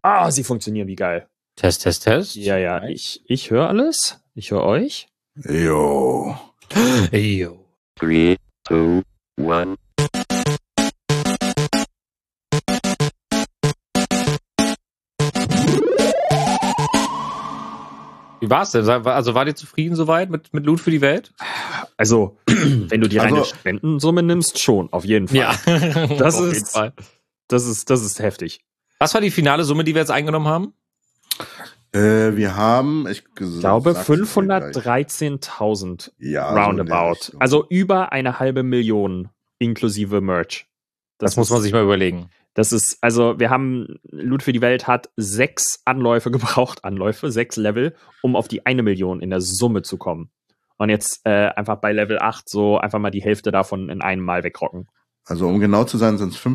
Sie funktionieren wie geil. Test. Ja, ich höre alles. Ich höre euch. Jo. 3, 2, 1. Wie war's denn? Also wart ihr zufrieden soweit mit Loot für die Welt? Also, wenn du die reine Spendensumme nimmst, schon, auf jeden Fall. Ja, das auf ist, jeden Fall. Das ist heftig. Was war die finale Summe, die wir jetzt eingenommen haben? Wir haben, ich glaube, 513.000 roundabout. Also über 1,5 Million inklusive Merch. Das muss man sich mal überlegen. Das ist, also wir haben, Loot für die Welt hat 6 Anläufe gebraucht, 6 Level, um auf die 1 Million in der Summe zu kommen. Und jetzt einfach bei Level 8 so einfach mal die Hälfte davon in einem Mal wegrocken. Also um genau zu sein, sind es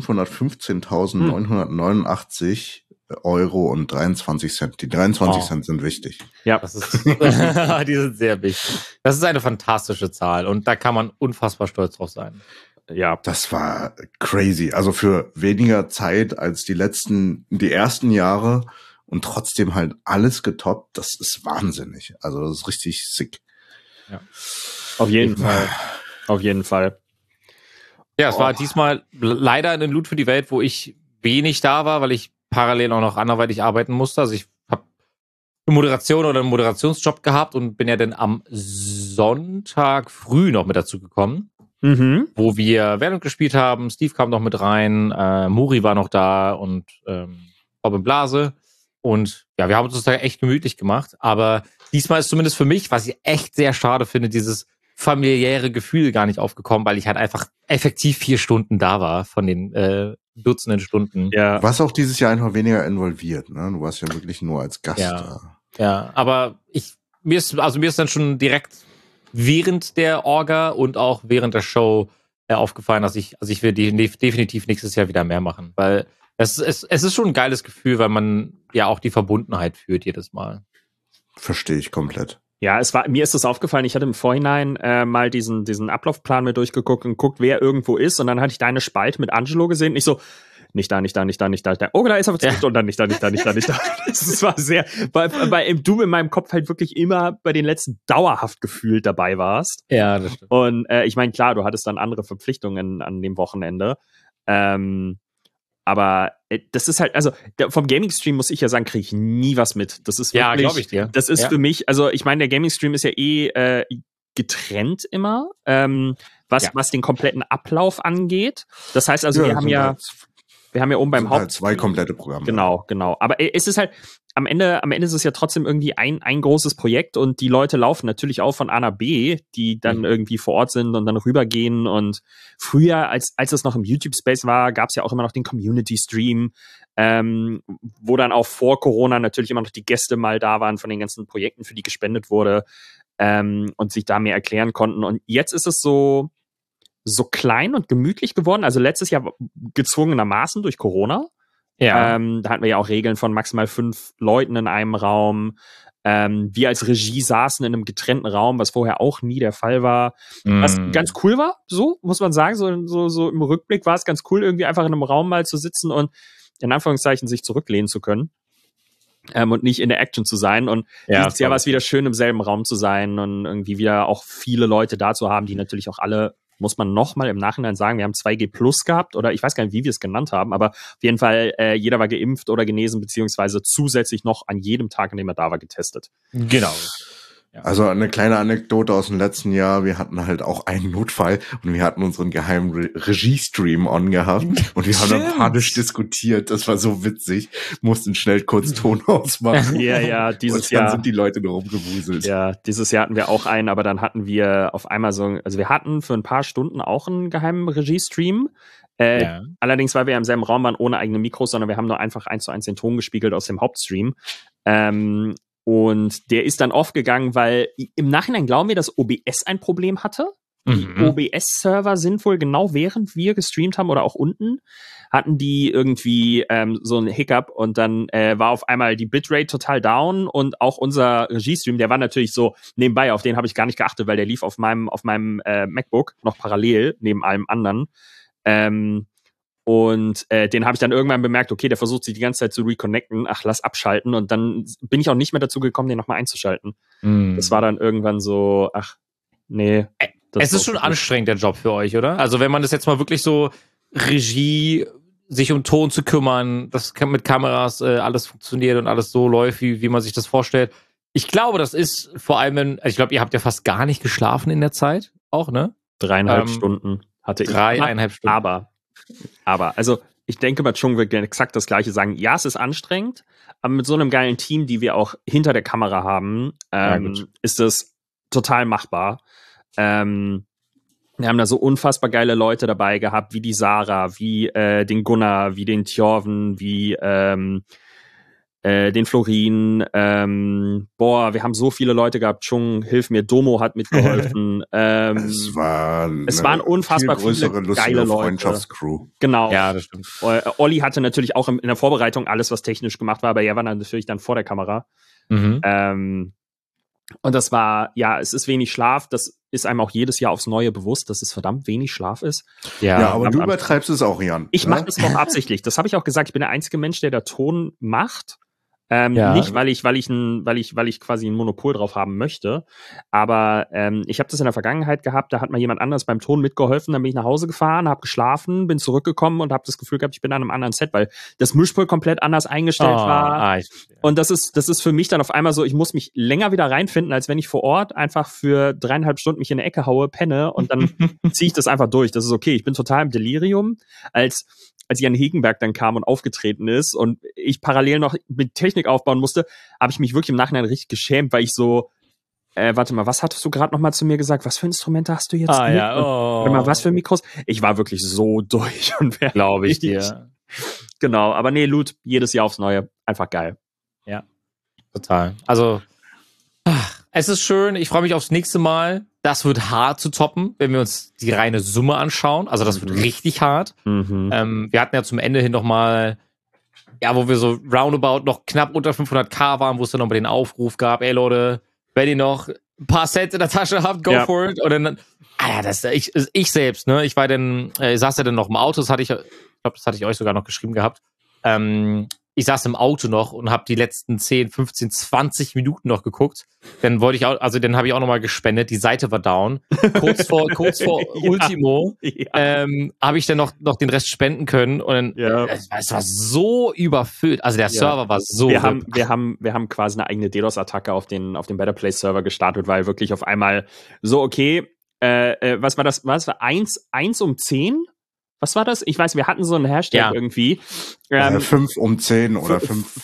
515.989 Euro und 23 Cent. Die 23 Cent sind wichtig. Ja, das ist, die sind sehr wichtig. Das ist eine fantastische Zahl und da kann man unfassbar stolz drauf sein. Ja. Das war crazy. Also für weniger Zeit als die ersten Jahre und trotzdem halt alles getoppt. Das ist wahnsinnig. Also das ist richtig sick. Ja. Auf jeden Fall. Auf jeden Fall. Ja, es war diesmal leider ein Loot für die Welt, wo ich wenig da war, weil ich parallel auch noch anderweitig arbeiten musste. Also ich habe eine Moderation oder einen Moderationsjob gehabt und bin ja dann am Sonntag früh noch mit dazu gekommen, wo wir Valorant gespielt haben. Steve kam noch mit rein, Muri war noch da und Robin Blase. Und ja, wir haben uns das echt gemütlich gemacht. Aber diesmal ist zumindest für mich, was ich echt sehr schade finde, dieses familiäre Gefühl gar nicht aufgekommen, weil ich halt einfach effektiv 4 Stunden da war von den Dutzenden Stunden. Ja. Du warst auch dieses Jahr einfach weniger involviert, ne? Du warst ja wirklich nur als Gast da. Ja, aber mir ist dann schon direkt während der Orga und auch während der Show aufgefallen, dass ich will definitiv nächstes Jahr wieder mehr machen, weil es ist schon ein geiles Gefühl, weil man ja auch die Verbundenheit fühlt jedes Mal. Verstehe ich komplett. Ja, mir ist das aufgefallen, ich hatte im Vorhinein mal diesen Ablaufplan mir durchgeguckt und guckt, wer irgendwo ist, und dann hatte ich deine Spalte mit Angelo gesehen und ich so, nicht da. Oh, da ist er zurück und dann nicht da. Das war sehr, weil du in meinem Kopf halt wirklich immer bei den letzten dauerhaft gefühlt dabei warst. Ja, das stimmt. Und ich meine, klar, du hattest dann andere Verpflichtungen an dem Wochenende. Aber das ist halt, also vom Gaming-Stream muss ich ja sagen, kriege ich nie was mit. Das ist wirklich, ja, glaube ich dir. Das ist für mich, also ich meine, der Gaming-Stream ist ja getrennt immer, was den kompletten Ablauf angeht. Das heißt also, wir haben ja oben beim Haupt... Halt 2 komplette Programme. Genau. Aber es ist halt, am Ende ist es ja trotzdem irgendwie ein großes Projekt und die Leute laufen natürlich auch von A nach B, die dann irgendwie vor Ort sind und dann rübergehen. Und früher, als es noch im YouTube-Space war, gab es ja auch immer noch den Community-Stream, wo dann auch vor Corona natürlich immer noch die Gäste mal da waren von den ganzen Projekten, für die gespendet wurde, und sich da mehr erklären konnten. Und jetzt ist es so klein und gemütlich geworden. Also letztes Jahr gezwungenermaßen durch Corona. Ja. Da hatten wir ja auch Regeln von maximal 5 Leuten in einem Raum. Wir als Regie saßen in einem getrennten Raum, was vorher auch nie der Fall war. Was ganz cool war, so muss man sagen. So im Rückblick war es ganz cool, irgendwie einfach in einem Raum mal zu sitzen und in Anführungszeichen sich zurücklehnen zu können. Und nicht in der Action zu sein. Und dieses Jahr war es wieder schön, im selben Raum zu sein und irgendwie wieder auch viele Leute da zu haben, die natürlich auch alle, muss man noch mal im Nachhinein sagen, wir haben 2G Plus gehabt, oder ich weiß gar nicht, wie wir es genannt haben, aber auf jeden Fall, jeder war geimpft oder genesen, beziehungsweise zusätzlich noch an jedem Tag, an dem er da war, getestet. Genau. Ja. Also eine kleine Anekdote aus dem letzten Jahr, wir hatten halt auch einen Notfall und wir hatten unseren geheimen Regiestream on gehabt und wir haben dann panisch diskutiert, das war so witzig, mussten schnell kurz Ton ausmachen. Ja, dieses Jahr. Und dann Jahr sind die Leute nur rumgewuselt. Ja, dieses Jahr hatten wir auch einen, aber dann hatten wir auf einmal also wir hatten für ein paar Stunden auch einen geheimen Regiestream. Allerdings, weil wir im selben Raum waren, ohne eigene Mikros, sondern wir haben nur einfach 1:1 den Ton gespiegelt aus dem Hauptstream. Und der ist dann aufgegangen, weil im Nachhinein glauben wir, dass OBS ein Problem hatte. Die OBS-Server sind wohl genau während wir gestreamt haben oder auch unten, hatten die irgendwie so einen Hiccup und dann war auf einmal die Bitrate total down und auch unser Regiestream, der war natürlich so nebenbei, auf den habe ich gar nicht geachtet, weil der lief auf meinem MacBook noch parallel neben allem anderen. Und den habe ich dann irgendwann bemerkt, okay, der versucht sich die ganze Zeit zu reconnecten. Ach, lass abschalten. Und dann bin ich auch nicht mehr dazu gekommen, den nochmal einzuschalten. Das war dann irgendwann so, ach, nee. Es ist schon anstrengend, der Job für euch, oder? Also wenn man das jetzt mal wirklich so Regie, sich um Ton zu kümmern, das mit Kameras alles funktioniert und alles so läuft, wie man sich das vorstellt. Ich glaube, das ist vor allem, ich glaube, ihr habt ja fast gar nicht geschlafen in der Zeit, auch, ne? 3,5 Stunden hatte ich. 3,5 Stunden. Aber, also ich denke, bei Chung wird exakt das Gleiche sagen. Ja, es ist anstrengend, aber mit so einem geilen Team, die wir auch hinter der Kamera haben, ist es total machbar. Wir haben da so unfassbar geile Leute dabei gehabt, wie die Sarah, wie den Gunnar, wie den Tjorven, wie den Florin. Wir haben so viele Leute gehabt. Chung, hilf mir, Domo hat mitgeholfen. Es waren unfassbar viele geile Leute. Freundschaftscrew. Genau. Ja, das stimmt. Olli hatte natürlich auch in der Vorbereitung alles, was technisch gemacht war, aber er war dann natürlich dann vor der Kamera. Und das war, ja, es ist wenig Schlaf. Das ist einem auch jedes Jahr aufs Neue bewusst, dass es verdammt wenig Schlaf ist. Ja, aber du übertreibst es auch, Jan. Ich mache das auch absichtlich. Das habe ich auch gesagt. Ich bin der einzige Mensch, der da Ton macht. Nicht, weil ich quasi ein Monopol drauf haben möchte. Aber ich habe das in der Vergangenheit gehabt, da hat mal jemand anders beim Ton mitgeholfen, dann bin ich nach Hause gefahren, habe geschlafen, bin zurückgekommen und habe das Gefühl gehabt, ich bin an einem anderen Set, weil das Mischpult komplett anders eingestellt war. Und das ist für mich dann auf einmal so, ich muss mich länger wieder reinfinden, als wenn ich vor Ort einfach für 3,5 Stunden mich in eine Ecke haue, penne und dann ziehe ich das einfach durch. Das ist okay. Ich bin total im Delirium, als Jan Hegenberg dann kam und aufgetreten ist und ich parallel noch mit Technik aufbauen musste, habe ich mich wirklich im Nachhinein richtig geschämt, weil ich so, warte mal, was hattest du gerade noch mal zu mir gesagt? Was für Instrumente hast du jetzt? Ja, warte mal, was für Mikros? Ich war wirklich so durch und glaube ich dir. Genau, aber nee, Loot, jedes Jahr aufs Neue. Einfach geil. Ja, total. Also, es ist schön. Ich freue mich aufs nächste Mal. Das wird hart zu toppen, wenn wir uns die reine Summe anschauen. Also das wird richtig hart. Wir hatten ja zum Ende hin noch mal, ja, wo wir so roundabout noch knapp unter 500.000 waren, wo es dann noch mal den Aufruf gab, ey Leute, wenn ihr noch ein paar Cent in der Tasche habt, go for it. Und dann, ich selbst, ne, ich saß ja dann noch im Auto, ich glaube, das hatte ich euch sogar noch geschrieben gehabt. Ich saß im Auto noch und habe die letzten 10, 15, 20 Minuten noch geguckt. Dann habe ich auch noch mal gespendet. Die Seite war down. Kurz vor Ultimo habe ich dann noch den Rest spenden können. Und dann, es war so überfüllt. Also der Server war so. Wir haben quasi eine eigene DDoS-Attacke auf den Better Place Server gestartet, weil wirklich auf einmal so, okay, was war das? Was war 1 um 10? Was war das? Ich weiß, wir hatten so einen Hashtag irgendwie. 5 um 10 oder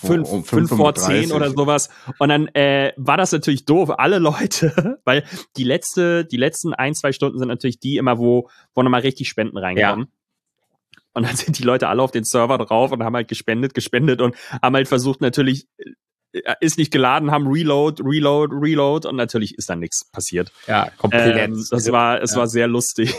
5 vor 10 oder sowas. Und dann war das natürlich doof. Alle Leute, weil die letzten 1-2 Stunden sind natürlich die immer, wo nochmal richtig Spenden reinkommen. Ja. Und dann sind die Leute alle auf den Server drauf und haben halt gespendet und haben halt versucht natürlich, ist nicht geladen, haben Reload und natürlich ist dann nichts passiert. Ja, komplett. Es war sehr lustig.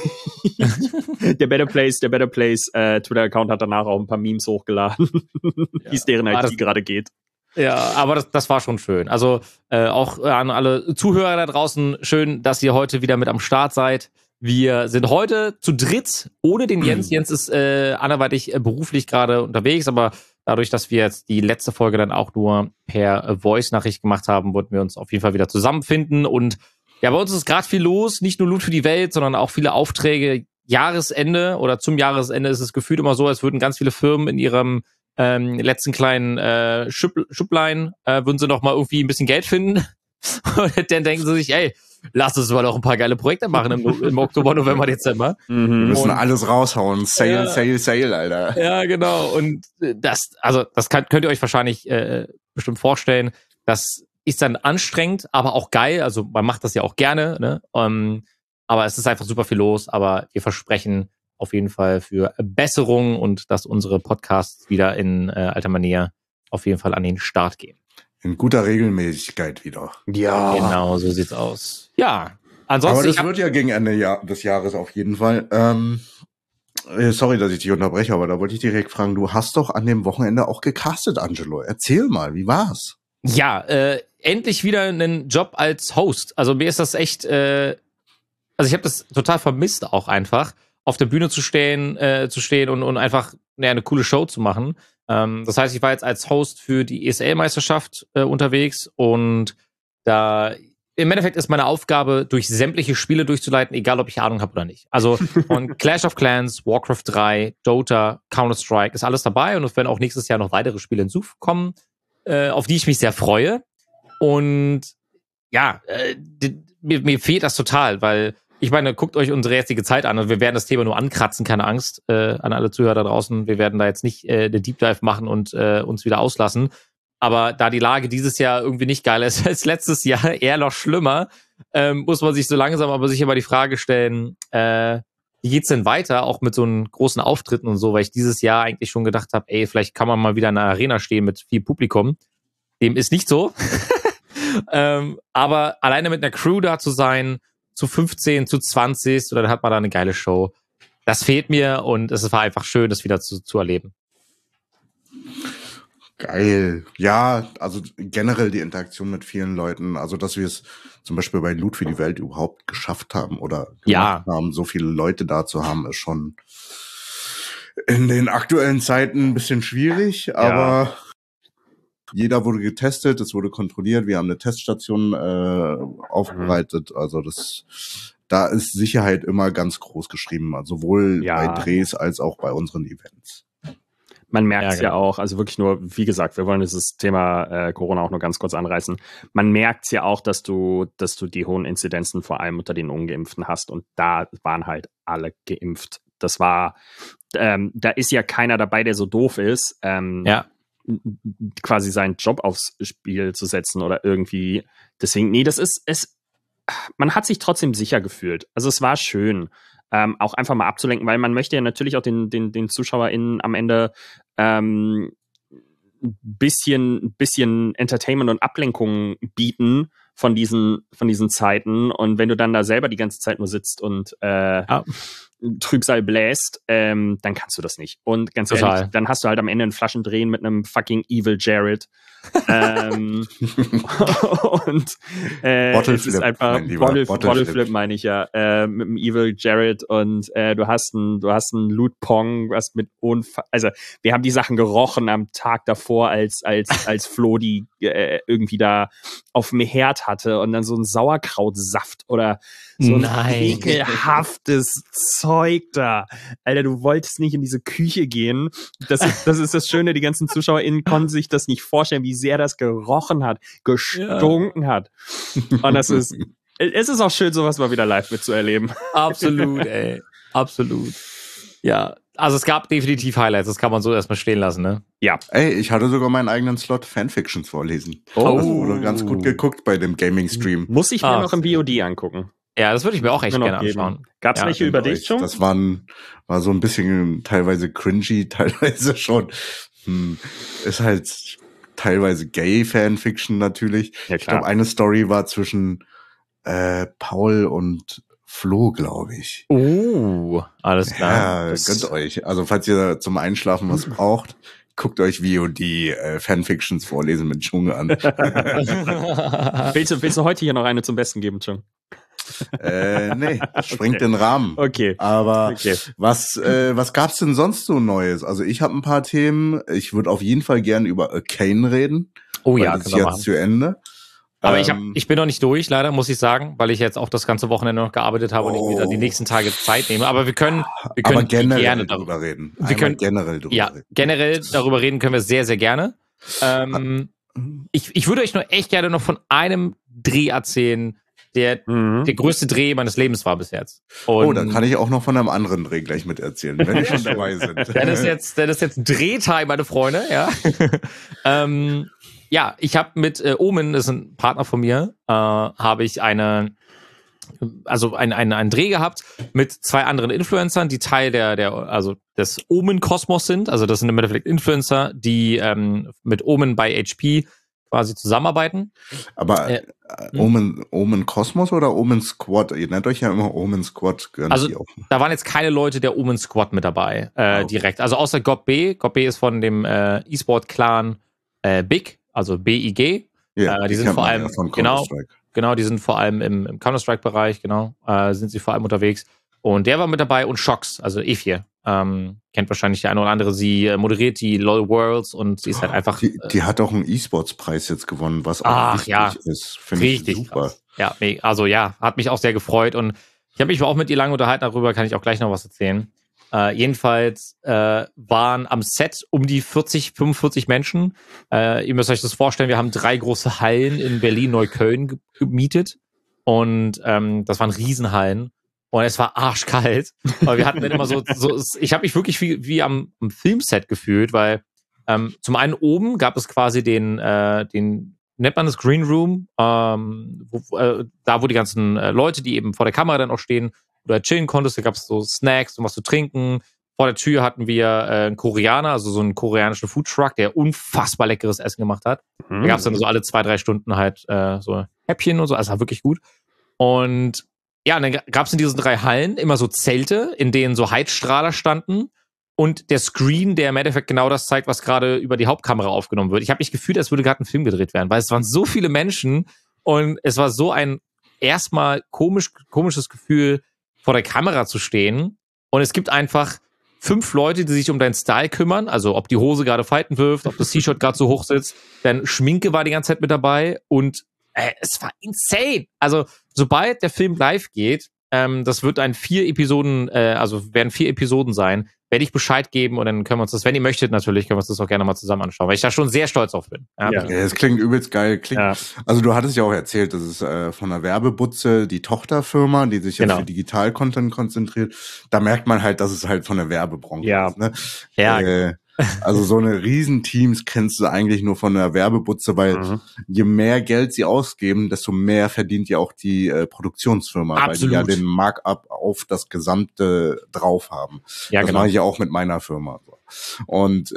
Der Better Place Twitter-Account hat danach auch ein paar Memes hochgeladen, wie es deren IT gerade geht. Ja, aber das war schon schön. Also auch an alle Zuhörer da draußen, schön, dass ihr heute wieder mit am Start seid. Wir sind heute zu dritt, ohne den Jens. Jens ist anderweitig beruflich gerade unterwegs, aber dadurch, dass wir jetzt die letzte Folge dann auch nur per Voice-Nachricht gemacht haben, wollten wir uns auf jeden Fall wieder zusammenfinden. Und ja, bei uns ist gerade viel los, nicht nur Loot für die Welt, sondern auch viele Aufträge. Jahresende oder zum Jahresende ist es gefühlt immer so, als würden ganz viele Firmen in ihrem letzten kleinen Schüpplein würden sie noch mal irgendwie ein bisschen Geld finden. Und dann denken sie sich, ey, lass uns mal noch ein paar geile Projekte machen im Oktober, November, Dezember. Wir müssen alles raushauen. Sale, Alter. Ja, genau. Und könnt ihr euch wahrscheinlich bestimmt vorstellen. Das ist dann anstrengend, aber auch geil. Also man macht das ja auch gerne, ne? Aber es ist einfach super viel los. Aber wir versprechen auf jeden Fall für Besserung und dass unsere Podcasts wieder in alter Manier auf jeden Fall an den Start gehen. In guter Regelmäßigkeit wieder. Ja. Genau, so sieht's aus. Ja. Ansonsten. Aber das wird ja gegen Ende des Jahres auf jeden Fall. Sorry, dass ich dich unterbreche, aber da wollte ich direkt fragen, du hast doch an dem Wochenende auch gecastet, Angelo. Erzähl mal, wie war's? Ja, endlich wieder einen Job als Host. Also mir ist das echt, also ich habe das total vermisst auch einfach. auf der Bühne zu stehen und einfach eine coole Show zu machen. Das heißt, ich war jetzt als Host für die ESL-Meisterschaft unterwegs und da im Endeffekt ist meine Aufgabe, durch sämtliche Spiele durchzuleiten, egal ob ich Ahnung habe oder nicht. Also von Clash of Clans, Warcraft 3, Dota, Counter-Strike ist alles dabei und es werden auch nächstes Jahr noch weitere Spiele hinzukommen, auf die ich mich sehr freue. Und ja, mir fehlt das total, weil ich meine, guckt euch unsere jetzige Zeit an und wir werden das Thema nur ankratzen, keine Angst an alle Zuhörer da draußen. Wir werden da jetzt nicht den Deep Dive machen und uns wieder auslassen. Aber da die Lage dieses Jahr irgendwie nicht geiler ist als letztes Jahr, eher noch schlimmer, muss man sich so langsam aber sicher mal die Frage stellen, wie geht's denn weiter, auch mit so einen großen Auftritten und so, weil ich dieses Jahr eigentlich schon gedacht habe, vielleicht kann man mal wieder in einer Arena stehen mit viel Publikum. Dem ist nicht so. Aber alleine mit einer Crew da zu sein, zu 15, zu 20, dann hat man da eine geile Show. Das fehlt mir und es war einfach schön, das wieder zu erleben. Geil. Ja, also generell die Interaktion mit vielen Leuten, also dass wir es zum Beispiel bei Loot für die Welt überhaupt geschafft haben oder gemacht haben, so viele Leute da zu haben, ist schon in den aktuellen Zeiten ein bisschen schwierig, aber jeder wurde getestet, es wurde kontrolliert, wir haben eine Teststation aufbereitet, also da ist Sicherheit immer ganz groß geschrieben, also sowohl bei Drehs als auch bei unseren Events. Man merkt es ja auch, also wirklich nur, wie gesagt, wir wollen dieses Thema Corona auch nur ganz kurz anreißen. Man merkt es ja auch, dass du die hohen Inzidenzen vor allem unter den Ungeimpften hast und da waren halt alle geimpft. Das war, da ist ja keiner dabei, der so doof ist, quasi seinen Job aufs Spiel zu setzen oder irgendwie. Deswegen, man hat sich trotzdem sicher gefühlt. Also es war schön. Auch einfach mal abzulenken, weil man möchte ja natürlich auch den ZuschauerInnen am Ende bisschen Entertainment und Ablenkung bieten von diesen Zeiten. Und wenn du dann da selber die ganze Zeit nur sitzt und Trübsal bläst, dann kannst du das nicht. Und ganz ehrlich, dann hast du halt am Ende ein Flaschendrehen mit einem fucking Evil Jared. Und es ist einfach Bottleflip meine ich ja, mit dem Evil Jared und du hast einen Loot Pong, was mit also wir haben die Sachen gerochen am Tag davor, als Flo die irgendwie da auf dem Herd hatte und dann so ein Sauerkrautsaft oder so ein ekelhaftes Zeug da. Alter, du wolltest nicht in diese Küche gehen. Das ist das Schöne, die ganzen ZuschauerInnen konnten sich das nicht vorstellen, wie sehr das gerochen hat, gestunken hat. Und es ist auch schön, sowas mal wieder live mitzuerleben. Absolut, ey. Absolut. Ja, also es gab definitiv Highlights, das kann man so erstmal stehen lassen, ne? Ja. Ey, ich hatte sogar meinen eigenen Slot Fanfictions vorlesen. Oh. Das wurde ganz gut geguckt bei dem Gaming-Stream. Muss ich mir noch im VOD angucken. Ja, das würde ich mir auch echt gerne anschauen. Gab's welche über dich schon? Das war so ein bisschen teilweise cringy, teilweise schon. Ist halt teilweise Gay-Fanfiction natürlich. Ja, ich glaube, eine Story war zwischen Paul und Flo, glaube ich. Alles klar. Ja, gönnt euch. Also falls ihr zum Einschlafen was braucht, guckt euch VOD Fanfictions vorlesen mit Chung an. Willst du heute hier noch eine zum Besten geben, Chung? Nee, das sprengt den Rahmen. Okay. Aber was gab's denn sonst so Neues? Also ich habe ein paar Themen. Ich würde auf jeden Fall gerne über Arcane reden. Oh ja, das ist jetzt zu Ende. Aber ich bin noch nicht durch, leider, muss ich sagen, weil ich jetzt auch das ganze Wochenende noch gearbeitet habe und ich wieder die nächsten Tage Zeit nehme. Aber wir können gerne darüber reden. Generell darüber reden können wir sehr, sehr gerne. Ich würde euch nur echt gerne noch von einem Dreh erzählen, der größte Dreh meines Lebens war bis jetzt. Und dann kann ich auch noch von einem anderen Dreh gleich mit erzählen, wenn wir schon dabei sind. Das ist jetzt Drehtime, meine Freunde, ja. Ja, ich habe mit Omen, das ist ein Partner von mir, habe ich einen Dreh gehabt mit 2 anderen Influencern, die Teil des Omen-Kosmos sind. Also das sind im Endeffekt Influencer, die mit Omen bei HP quasi zusammenarbeiten. Aber Omen Kosmos oder Omen Squad? Ihr nennt euch ja immer Omen Squad. Also da waren jetzt keine Leute der Omen Squad mit dabei, direkt. Also außer Gob B. Gob B ist von dem E-Sport-Clan Big, also BIG. Ja, die sind vor allem von genau, die sind vor allem im Counter-Strike-Bereich, sind sie vor allem unterwegs. Und der war mit dabei und Shox, also Efir. Kennt wahrscheinlich der eine oder andere. Sie moderiert die LOL Worlds und sie ist halt einfach... Die hat auch einen E-Sports-Preis jetzt gewonnen, was auch wichtig ist. Finde ich super. Krass. Ja, also ja, hat mich auch sehr gefreut und ich habe mich auch mit ihr lange unterhalten, darüber kann ich auch gleich noch was erzählen. Jedenfalls waren am Set um die 45 Menschen. Ihr müsst euch das vorstellen, wir haben 3 große Hallen in Berlin-Neukölln gemietet und das waren Riesenhallen. Und es war arschkalt. Aber wir hatten dann immer so ich habe mich wirklich wie am Filmset gefühlt, weil zum einen oben gab es quasi den nennt man das Green Room, da wo die ganzen Leute, die eben vor der Kamera dann auch stehen, oder chillen konntest, da gab es so Snacks und was zu trinken. Vor der Tür hatten wir einen Koreaner, also so einen koreanischen Foodtruck, der unfassbar leckeres Essen gemacht hat. Da gab es dann so alle 2-3 Stunden halt so Häppchen und so, also war wirklich gut. Und ja, und dann gab es in diesen 3 Hallen immer so Zelte, in denen so Heizstrahler standen und der Screen, der im Endeffekt genau das zeigt, was gerade über die Hauptkamera aufgenommen wird. Ich habe mich gefühlt, als würde gerade ein Film gedreht werden, weil es waren so viele Menschen und es war so ein erstmal komisches Gefühl, vor der Kamera zu stehen und es gibt einfach 5 Leute, die sich um deinen Style kümmern, also ob die Hose gerade Falten wirft, ob das T-Shirt gerade so hoch sitzt, dann Schminke war die ganze Zeit mit dabei und es war insane. Also sobald der Film live geht, das wird werden 4 Episoden sein, werde ich Bescheid geben und dann können wir uns das, wenn ihr möchtet natürlich, können wir uns das auch gerne mal zusammen anschauen, weil ich da schon sehr stolz auf bin. Ja, das klingt übelst geil. Also du hattest ja auch erzählt, das ist von der Werbebutze die Tochterfirma, die sich jetzt für Digital-Content konzentriert. Da merkt man halt, dass es halt von der Werbebranche ist. Ne? Ja. Also so eine Riesenteams kennst du eigentlich nur von der Werbebutze, weil je mehr Geld sie ausgeben, desto mehr verdient ja auch die Produktionsfirma, Absolut. weil die ja den Markup auf das Gesamte drauf haben. Ja, das mache ich ja auch mit meiner Firma. Und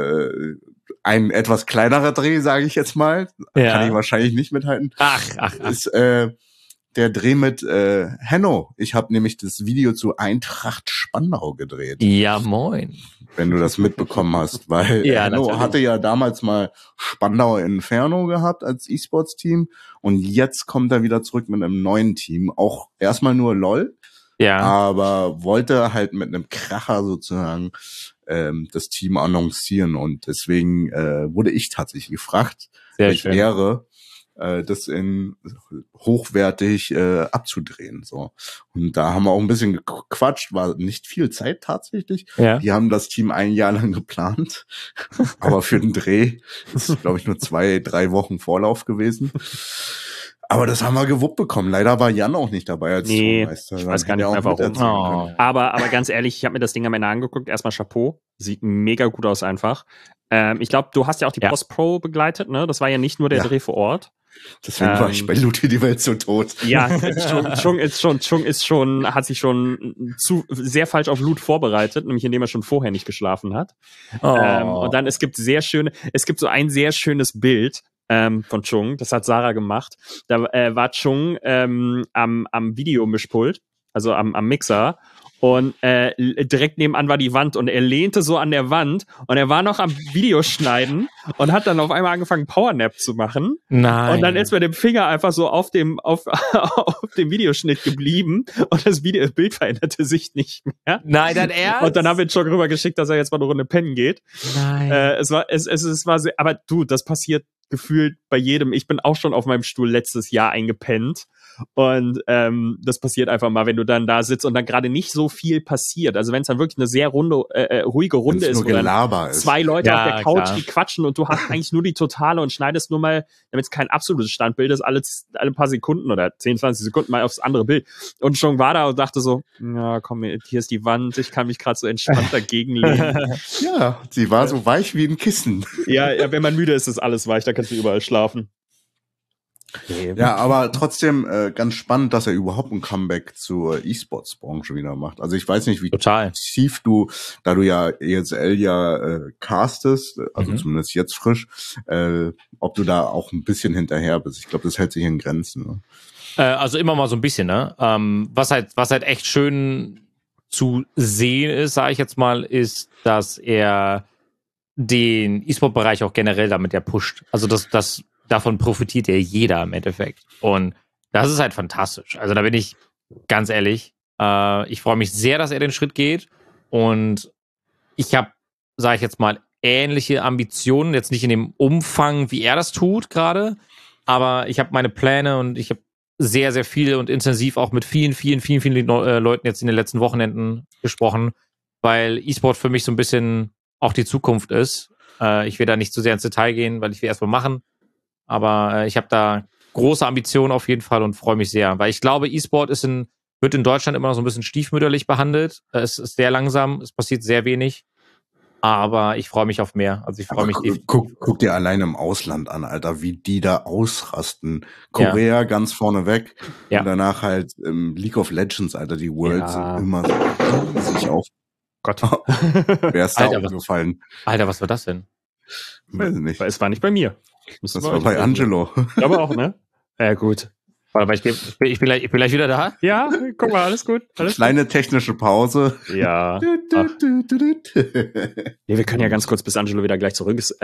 ein etwas kleinerer Dreh, sage ich jetzt mal, kann ich wahrscheinlich nicht mithalten, ist der Dreh mit Henno. Ich habe nämlich das Video zu Eintracht Spandau gedreht. Ja, moin. Wenn du das mitbekommen hast, weil Henno hatte ja damals mal Spandauer Inferno gehabt als E-Sports-Team und jetzt kommt er wieder zurück mit einem neuen Team. Auch erstmal nur LOL, aber wollte halt mit einem Kracher sozusagen das Team annoncieren und deswegen wurde ich tatsächlich gefragt, welche Ehre, das in hochwertig abzudrehen. So. Und da haben wir auch ein bisschen gequatscht, war nicht viel Zeit tatsächlich. Ja. Die haben das Team 1 Jahr lang geplant, aber für den Dreh ist, glaube ich, nur 2-3 Wochen Vorlauf gewesen. Aber das haben wir gewuppt bekommen. Leider war Jan auch nicht dabei als Tonmeister. Ich weiß gar nicht mehr warum. Aber ganz ehrlich, ich habe mir das Ding am Ende angeguckt. Erstmal Chapeau. Sieht mega gut aus einfach. Ich glaube, du hast ja auch die Post-Pro begleitet, ne? Das war ja nicht nur der Dreh vor Ort. Deswegen war ich bei Loot die Welt so tot. Ja, Chung hat sich schon sehr falsch auf Loot vorbereitet, nämlich indem er schon vorher nicht geschlafen hat. Und dann, es gibt so ein sehr schönes Bild von Chung, das hat Sarah gemacht. Da war Chung am Videomischpult, also am Mixer. Und direkt nebenan war die Wand und er lehnte so an der Wand und er war noch am Videoschneiden und hat dann auf einmal angefangen, Powernap zu machen. Nein. Und dann ist mit dem Finger einfach so auf dem Videoschnitt geblieben und das Bild veränderte sich nicht mehr. Nein, dein Ernst? Und dann haben wir ihn schon rüber geschickt, dass er jetzt mal eine Runde pennen geht. Nein. Es war sehr, aber du, das passiert gefühlt bei jedem. Ich bin auch schon auf meinem Stuhl letztes Jahr eingepennt. Und das passiert einfach mal, wenn du dann da sitzt und dann gerade nicht so viel passiert. Also wenn es dann wirklich eine sehr ruhige Runde ist, wo dann 2 Leute auf der Couch, die quatschen und du hast eigentlich nur die Totale und schneidest nur mal, damit es kein absolutes Standbild ist, alle paar Sekunden oder 10, 20 Sekunden mal aufs andere Bild. Und schon war da und dachte so, ja komm, hier ist die Wand, ich kann mich gerade so entspannt dagegen lehnen. Ja, sie war so weich wie ein Kissen. Ja, wenn man müde ist, ist alles weich, da kannst du überall schlafen. Ja, aber trotzdem ganz spannend, dass er überhaupt ein Comeback zur E-Sports-Branche wieder macht. Also ich weiß nicht, wie tief du, da du ja ESL castest, also zumindest jetzt frisch, ob du da auch ein bisschen hinterher bist. Ich glaube, das hält sich in Grenzen. Ne? Also immer mal so ein bisschen, ne? Was halt echt schön zu sehen ist, sage ich jetzt mal, ist, dass er den E-Sport-Bereich auch generell damit pusht. Also das davon profitiert ja jeder im Endeffekt. Und das ist halt fantastisch. Also da bin ich ganz ehrlich, Ich freue mich sehr, dass er den Schritt geht. Und ich habe, sage ich jetzt mal, ähnliche Ambitionen. Jetzt nicht in dem Umfang, wie er das tut gerade. Aber ich habe meine Pläne und ich habe sehr, sehr viel und intensiv auch mit vielen Leuten jetzt in den letzten Wochenenden gesprochen, weil E-Sport für mich so ein bisschen auch die Zukunft ist. Ich will da nicht zu sehr ins Detail gehen, weil ich will erstmal machen. Aber ich habe da große Ambitionen auf jeden Fall und freue mich sehr. Weil ich glaube, E-Sport wird in Deutschland immer noch so ein bisschen stiefmütterlich behandelt. Es ist sehr langsam, es passiert sehr wenig. Aber ich freue mich auf mehr. Also ich freue mich definitiv. Guck dir allein im Ausland an, Alter, wie die da ausrasten. Korea ganz vorne weg und danach halt League of Legends, Alter, die Worlds sind immer so riesig auf. Gott. Wer ist da aufgefallen? Alter, was war das denn? Weiß ich nicht. Es war nicht bei mir. Das war bei Angelo. Aber auch, ne? Ja, gut. Warte mal, ich bin gleich wieder da. Ja, guck mal, alles gut. Kleine technische Pause. Ja. Ja, wir können ja ganz kurz, bis Angelo wieder gleich zurück ist.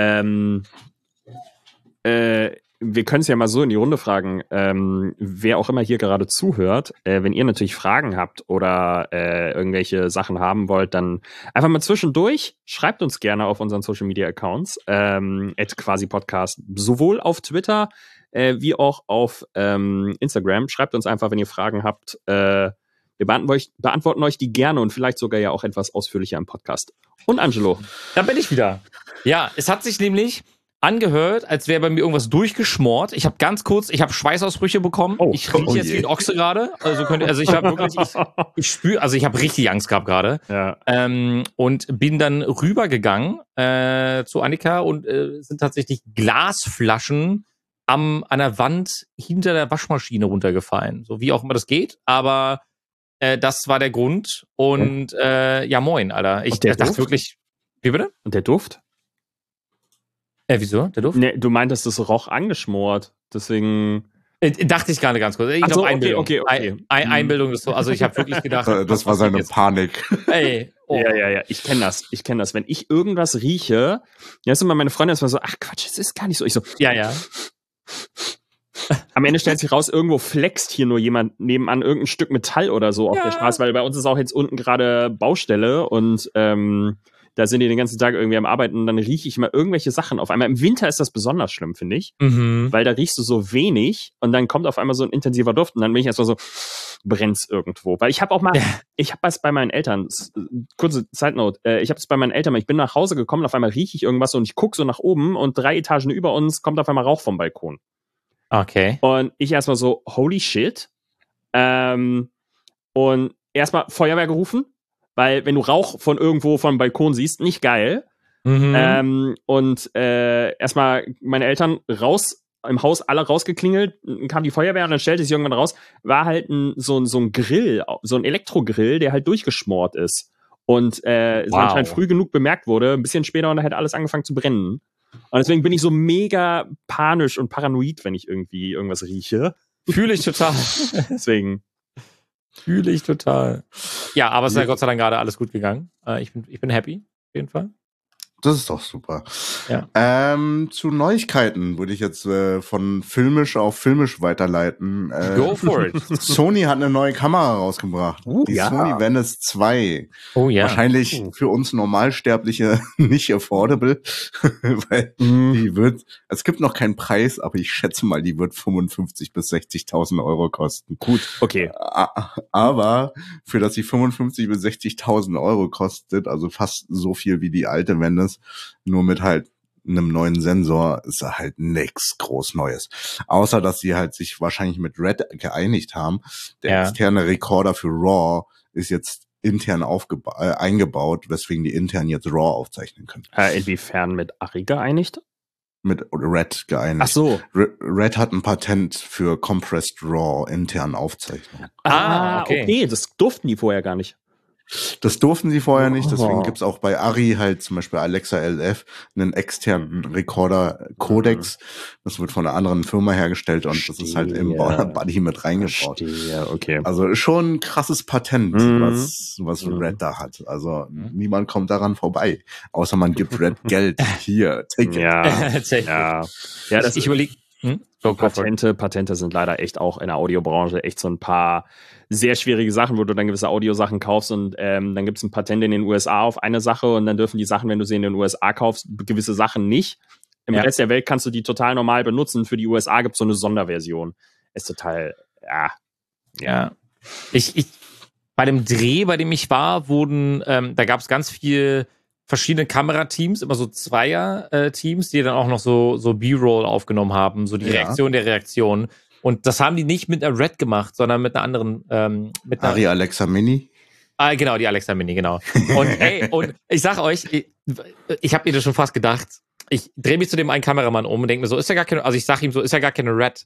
Wir können es ja mal so in die Runde fragen, wer auch immer hier gerade zuhört, wenn ihr natürlich Fragen habt oder irgendwelche Sachen haben wollt, dann einfach mal zwischendurch, schreibt uns gerne auf unseren Social Media Accounts, @quasi-podcast, sowohl auf Twitter wie auch auf Instagram. Schreibt uns einfach, wenn ihr Fragen habt. Wir beantworten euch die gerne und vielleicht sogar ja auch etwas ausführlicher im Podcast. Und Angelo. Da bin ich wieder. Ja, es hat sich nämlich angehört, als wäre bei mir irgendwas durchgeschmort. Ich habe Schweißausbrüche bekommen. Ich rieche jetzt wie ein Ochse gerade. Ich habe wirklich, ich habe richtig Angst gehabt gerade. Ja. Und bin dann rübergegangen zu Annika und sind tatsächlich Glasflaschen an der Wand hinter der Waschmaschine runtergefallen. So wie auch immer das geht, aber das war der Grund. Und ja, moin, Alter. Ich dachte wirklich. Wie bitte? Und der Duft? Wieso? Der Duft? Nee, du meintest, das roch angeschmort. Deswegen. Dachte ich gerade ganz kurz. Ich glaube, Einbildung. Okay. Einbildung ist so. Also ich habe wirklich gedacht. Das war seine Panik. Ey. Oh. Ja. Ich kenne das. Wenn ich irgendwas rieche, ja, ist immer meine Freundin ist mal so, ach Quatsch, es ist gar nicht so. Ich so, ja. Am Ende stellt sich raus, irgendwo flext hier nur jemand nebenan irgendein Stück Metall oder so auf der Straße, weil bei uns ist auch jetzt unten gerade Baustelle und da sind die den ganzen Tag irgendwie am Arbeiten und dann rieche ich mal irgendwelche Sachen auf einmal. Im Winter ist das besonders schlimm, finde ich, weil da riechst du so wenig und dann kommt auf einmal so ein intensiver Duft und dann bin ich erstmal so, brennt's irgendwo. Weil ich habe was bei meinen Eltern, kurze Side Note, ich habe es bei meinen Eltern, ich bin nach Hause gekommen, auf einmal rieche ich irgendwas und ich gucke so nach oben und 3 Etagen über uns kommt auf einmal Rauch vom Balkon. Okay. Und ich erstmal so, holy shit. Und erstmal Feuerwehr gerufen, weil wenn du Rauch von irgendwo vom Balkon siehst, nicht geil. Und erstmal meine Eltern im Haus alle rausgeklingelt, kam die Feuerwehr und dann stellte sich irgendwann raus, war halt so ein Grill, so ein Elektrogrill, der halt durchgeschmort ist. Und anscheinend früh genug bemerkt wurde, ein bisschen später und da hätte alles angefangen zu brennen. Und deswegen bin ich so mega panisch und paranoid, wenn ich irgendwie irgendwas rieche. Fühle ich total. Deswegen. Fühle ich total. Ja, aber es ist ja Gott sei Dank gerade alles gut gegangen. Ich bin happy, auf jeden Fall. Das ist doch super. Ja. Zu Neuigkeiten würde ich jetzt von filmisch auf filmisch weiterleiten. Go for it. Sony hat eine neue Kamera rausgebracht. Die Sony Venice 2. Oh ja. Wahrscheinlich für uns Normalsterbliche nicht affordable, weil es gibt noch keinen Preis, aber ich schätze mal, die wird 55.000 bis 60.000 Euro kosten. Gut, okay. Aber für dass sie 55.000 bis 60.000 Euro kostet, also fast so viel wie die alte Venice, nur mit halt einem neuen Sensor, ist da halt nix groß Neues. Außer, dass sie halt sich wahrscheinlich mit Red geeinigt haben. Der externe Rekorder für RAW ist jetzt intern eingebaut, weswegen die intern jetzt RAW aufzeichnen können. Inwiefern mit Arri geeinigt? Mit Red geeinigt. Ach so. Red hat ein Patent für Compressed RAW intern Aufzeichnung. Okay. Das durften die vorher gar nicht. Das durften sie vorher nicht, deswegen gibt's auch bei Arri halt zum Beispiel Alexa LF einen externen Recorder-Codex. Das wird von einer anderen Firma hergestellt und das ist halt im Body mit reingebaut. Okay. Also schon ein krasses Patent, was Red da hat. Also niemand kommt daran vorbei, außer man gibt Red Geld. Hier, take it. Ja, ich überlege Patente sind leider echt auch in der Audiobranche echt so ein paar sehr schwierige Sachen, wo du dann gewisse Audiosachen kaufst und dann gibt es ein Patent in den USA auf eine Sache und dann dürfen die Sachen, wenn du sie in den USA kaufst, gewisse Sachen nicht. Im Rest der Welt kannst du die total normal benutzen. Für die USA gibt es so eine Sonderversion. Ist total, Ja. Ich bei dem Dreh, bei dem ich war, da gab es ganz viel verschiedene Kamerateams, immer so Zweier-Teams, die dann auch noch so B-Roll aufgenommen haben, so die Reaktion der Reaktion. Und das haben die nicht mit einer Red gemacht, sondern mit einer anderen, mit einer Arri Alexa Mini. Genau, die Alexa Mini, genau. Und ich sag euch, ich habe mir das schon fast gedacht. Ich drehe mich zu dem einen Kameramann um und denke mir so, ist ja gar keine, also ich sag ihm so, ist ja gar keine Red.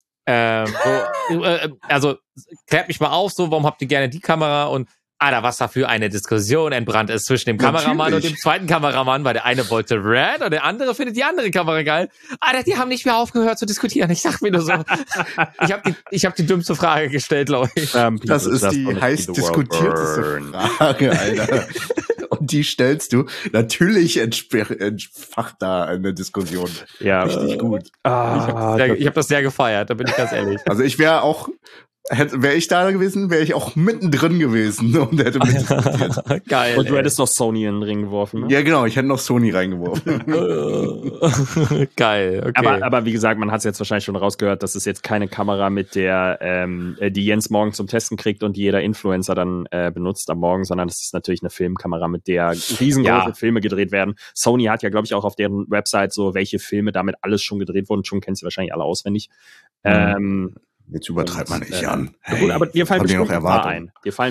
Also klärt mich mal auf, so, warum habt ihr gerne die Kamera? Und was da für eine Diskussion entbrannt ist zwischen dem Kameramann und dem zweiten Kameramann, weil der eine wollte Red und der andere findet die andere Kamera geil. Die haben nicht mehr aufgehört zu diskutieren. Ich sag mir nur so, ich hab die dümmste Frage gestellt, glaube ich. Das ist die heiß diskutierteste Frage, Alter. Und die stellst du. Natürlich entfacht da eine Diskussion. Ja, richtig gut. Ich habe das sehr gefeiert, da bin ich ganz ehrlich. Also ich wäre ich da gewesen, wäre ich auch mittendrin gewesen und hätte mitdiskutiert. Geil. Und du hättest noch Sony in den Ring geworfen, ne? Ja, genau, ich hätte noch Sony reingeworfen. Geil, okay. Aber wie gesagt, man hat es jetzt wahrscheinlich schon rausgehört, das ist jetzt keine Kamera, mit der die Jens morgen zum Testen kriegt und die jeder Influencer dann benutzt am Morgen, sondern das ist natürlich eine Filmkamera, mit der riesengroße Filme gedreht werden. Sony hat ja, glaube ich, auch auf deren Website so, welche Filme damit alles schon gedreht wurden. Schon kennst du wahrscheinlich alle auswendig. Jetzt übertreibt man nicht an. Hey, gut, aber dir fallen bestimmt ein paar ein.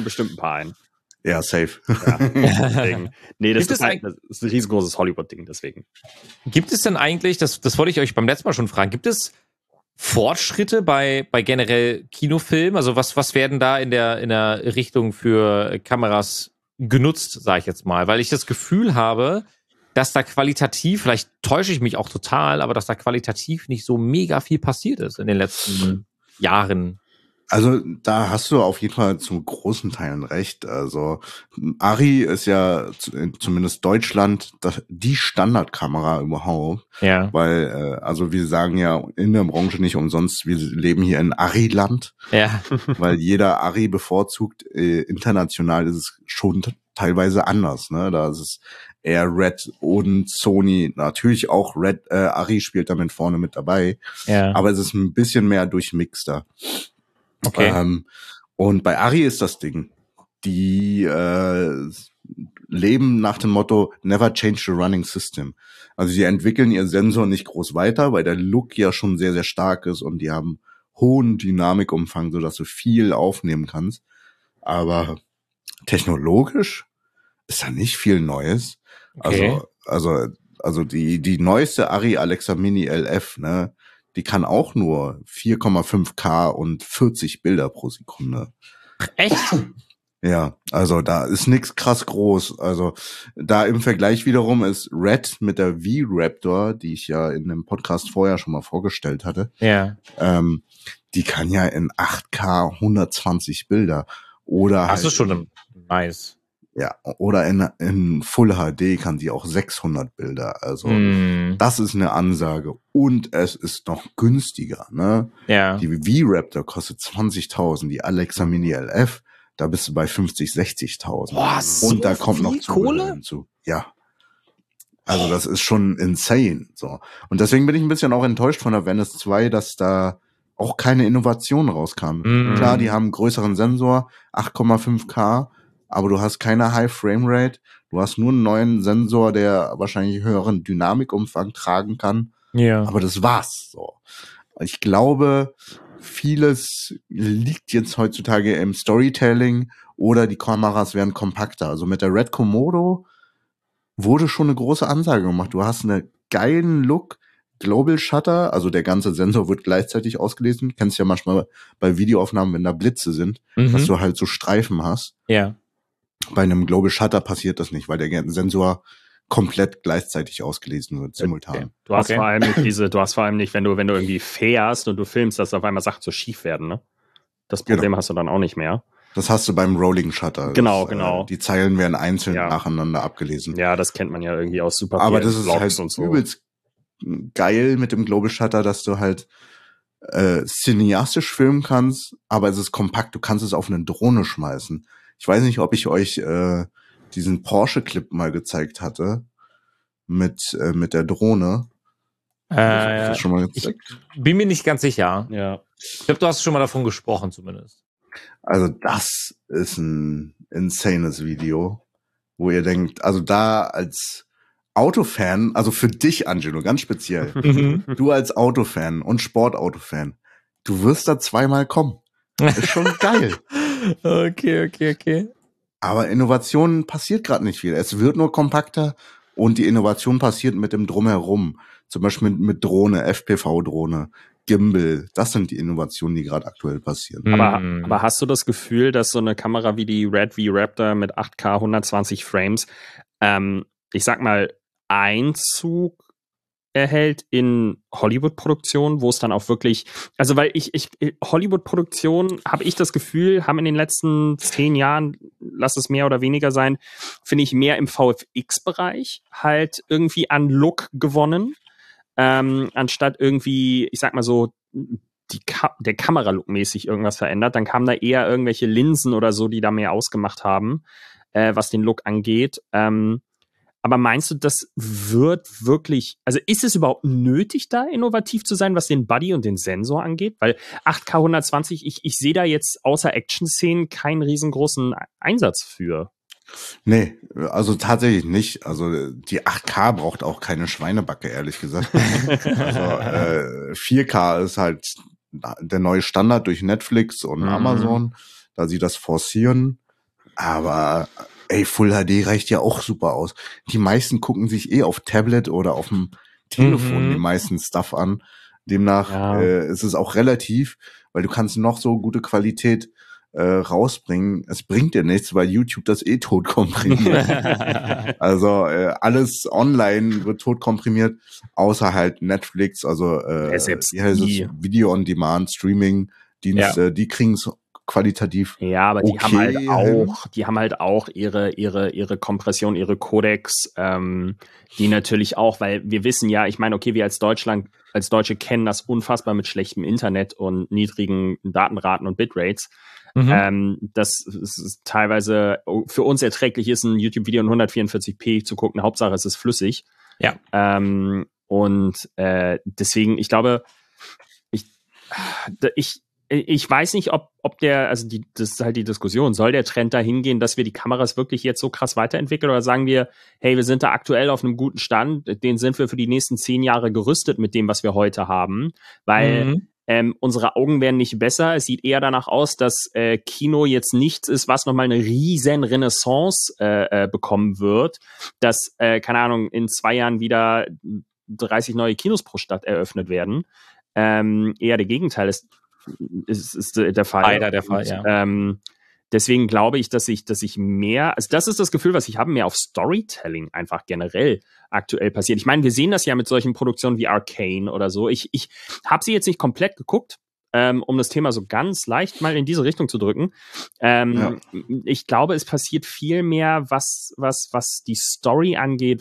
Ja, safe. Ja, deswegen. Nee, das ist ein riesengroßes Hollywood-Ding, deswegen. Gibt es denn eigentlich, das wollte ich euch beim letzten Mal schon fragen, gibt es Fortschritte bei generell Kinofilmen? Also was werden da in der Richtung für Kameras genutzt, sage ich jetzt mal? Weil ich das Gefühl habe, dass da qualitativ, vielleicht täusche ich mich auch total, aber dass da qualitativ nicht so mega viel passiert ist in den letzten Jahren. Also da hast du auf jeden Fall zum großen Teilen recht. Also Arri ist ja zumindest Deutschland die Standardkamera überhaupt. Ja. Weil, also wir sagen ja in der Branche nicht umsonst, wir leben hier in Arri-Land. Ja. Weil jeder Arri bevorzugt. International ist es schon teilweise anders, ne? Da ist es eher Red und Sony, natürlich auch Red, Arri spielt damit vorne mit dabei. Ja. Aber es ist ein bisschen mehr durchmixter. Okay. Und bei Arri ist das Ding, die leben nach dem Motto Never change the running system. Also sie entwickeln ihr Sensor nicht groß weiter, weil der Look ja schon sehr, sehr stark ist und die haben hohen Dynamikumfang, sodass du viel aufnehmen kannst. Aber technologisch ist da nicht viel Neues. Okay. Also die neueste Arri Alexa Mini LF, ne? Die kann auch nur 4,5K und 40 Bilder pro Sekunde. Echt? Ja, also da ist nix krass groß. Also da im Vergleich wiederum ist Red mit der V-Raptor, die ich ja in dem Podcast vorher schon mal vorgestellt hatte. Ja. Die kann ja in 8K 120 Bilder. Oder das ist schon nice. Ja, oder in Full HD kann sie auch 600 Bilder. Also das ist eine Ansage. Und es ist noch günstiger, ne? Ja. Die V-Raptor kostet 20.000, die Alexa Mini LF, da bist du bei 50, 60.000. Boah, so und da kommt noch Kohle hinzu. Ja. Also das ist schon insane. So. Und deswegen bin ich ein bisschen auch enttäuscht von der Venice 2, dass da auch keine Innovation rauskam. Klar, die haben einen größeren Sensor, 8,5K, aber du hast keine High Frame Rate. Du hast nur einen neuen Sensor, der wahrscheinlich höheren Dynamikumfang tragen kann. Ja. Aber das war's. So. Ich glaube, vieles liegt jetzt heutzutage im Storytelling oder die Kameras werden kompakter. Also mit der Red Komodo wurde schon eine große Ansage gemacht. Du hast einen geilen Look, Global Shutter, also der ganze Sensor wird gleichzeitig ausgelesen. Kennst ja manchmal bei Videoaufnahmen, wenn da Blitze sind, dass du halt so Streifen hast. Ja. Bei einem Global Shutter passiert das nicht, weil der Sensor komplett gleichzeitig ausgelesen wird, simultan. Okay. Du hast vor allem nicht, wenn du irgendwie fährst und du filmst, dass auf einmal Sachen so schief werden, ne? Das Problem hast du dann auch nicht mehr. Das hast du beim Rolling Shutter. Genau. Die Zeilen werden einzeln nacheinander abgelesen. Ja, das kennt man ja irgendwie aus super Aber das ist halt und so. übelst geil mit dem Global Shutter, dass du halt cineastisch filmen kannst, aber es ist kompakt, du kannst es auf eine Drohne schmeißen. Ich weiß nicht, ob ich euch diesen Porsche-Clip mal gezeigt hatte mit der Drohne. Das schon mal gezeigt? Ich bin mir nicht ganz sicher. Ja. Ich glaube, du hast schon mal davon gesprochen zumindest. Also das ist ein insanes Video, wo ihr denkt, also da als Autofan, also für dich, Angelo, ganz speziell, du als Autofan und Sportautofan, du wirst da 2-mal kommen. Das ist schon geil. Okay. Aber Innovation passiert gerade nicht viel. Es wird nur kompakter und die Innovation passiert mit dem Drumherum. Zum Beispiel mit Drohne, FPV-Drohne, Gimbal. Das sind die Innovationen, die gerade aktuell passieren. Aber hast du das Gefühl, dass so eine Kamera wie die Red V Raptor mit 8K 120 Frames, ich sag mal, Einzug erhält in Hollywood-Produktionen, wo es dann auch wirklich, also weil Hollywood-Produktionen, habe ich das Gefühl, haben in den letzten 10 Jahren, lass es mehr oder weniger sein, finde ich mehr im VFX-Bereich halt irgendwie an Look gewonnen, anstatt irgendwie, ich sag mal so, der Kameralook mäßig irgendwas verändert. Dann kamen da eher irgendwelche Linsen oder so, die da mehr ausgemacht haben, was den Look angeht. Aber meinst du, das wird wirklich, also ist es überhaupt nötig, da innovativ zu sein, was den Buddy und den Sensor angeht? Weil 8K 120, ich sehe da jetzt außer Action-Szenen keinen riesengroßen Einsatz für. Nee, also tatsächlich nicht. Also die 8K braucht auch keine Schweinebacke, ehrlich gesagt. Also 4K ist halt der neue Standard durch Netflix und Amazon, da sie das forcieren. Aber Full HD reicht ja auch super aus. Die meisten gucken sich auf Tablet oder auf dem Telefon die meisten Stuff an. Demnach ist es auch relativ, weil du kannst noch so gute Qualität rausbringen. Es bringt dir nichts, weil YouTube das tot komprimiert. Also alles online wird tot komprimiert, außer halt Netflix, also wie heißt es? Video on Demand, Streaming Dienste, die kriegen es qualitativ. Ja, aber die haben halt auch ihre Kompression, ihre Codecs, die natürlich auch, weil wir wissen ja, ich meine, okay, wir als Deutsche kennen das unfassbar mit schlechtem Internet und niedrigen Datenraten und Bitrates. Das ist teilweise für uns erträglich ist, ein YouTube-Video in 144p zu gucken. Hauptsache, es ist flüssig. Ja. Deswegen, ich glaube, ich weiß nicht, ob das ist halt die Diskussion, soll der Trend dahin gehen, dass wir die Kameras wirklich jetzt so krass weiterentwickeln oder sagen wir, hey, wir sind da aktuell auf einem guten Stand, den sind wir für die nächsten 10 Jahre gerüstet mit dem, was wir heute haben, weil unsere Augen werden nicht besser. Es sieht eher danach aus, dass Kino jetzt nichts ist, was nochmal eine riesen Renaissance bekommen wird, dass, keine Ahnung, in 2 Jahren wieder 30 neue Kinos pro Stadt eröffnet werden. Eher der Gegenteil ist der Fall. Leider der Fall, ja. Deswegen glaube ich, dass ich mehr, also das ist das Gefühl, was ich habe, mehr auf Storytelling einfach generell aktuell passiert. Ich meine, wir sehen das ja mit solchen Produktionen wie Arcane oder so. Ich habe sie jetzt nicht komplett geguckt, um das Thema so ganz leicht mal in diese Richtung zu drücken. Ich glaube, es passiert viel mehr, was die Story angeht,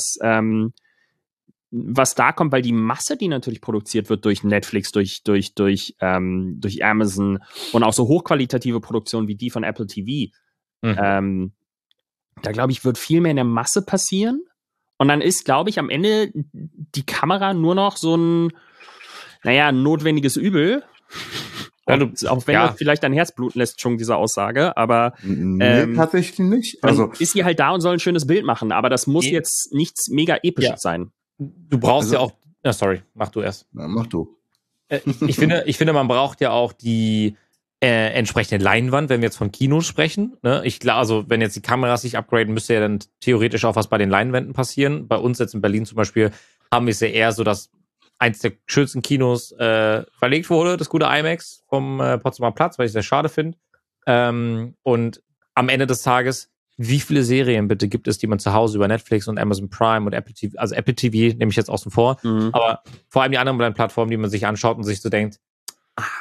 was da kommt, weil die Masse, die natürlich produziert wird durch Netflix, durch Amazon und auch so hochqualitative Produktionen wie die von Apple TV, da glaube ich, wird viel mehr in der Masse passieren. Und dann ist, glaube ich, am Ende die Kamera nur noch so ein, notwendiges Übel. Auch wenn das vielleicht dein Herz bluten lässt, schon diese Aussage, aber tatsächlich nicht. Also ist sie halt da und soll ein schönes Bild machen, aber das muss jetzt nichts mega Episches sein. Du brauchst ja auch. Sorry, mach du erst. Na, mach du. Ich finde, man braucht ja auch die entsprechende Leinwand, wenn wir jetzt von Kinos sprechen. Ne? Also wenn jetzt die Kameras sich upgraden, müsste ja dann theoretisch auch was bei den Leinwänden passieren. Bei uns jetzt in Berlin zum Beispiel haben wir es ja eher so, dass eins der schönsten Kinos verlegt wurde, das gute IMAX vom Potsdamer Platz, weil ich es sehr schade finde. Und am Ende des Tages, wie viele Serien bitte gibt es, die man zu Hause über Netflix und Amazon Prime und Apple TV, also Apple TV nehme ich jetzt außen vor, aber vor allem die anderen Plattformen, die man sich anschaut und sich so denkt,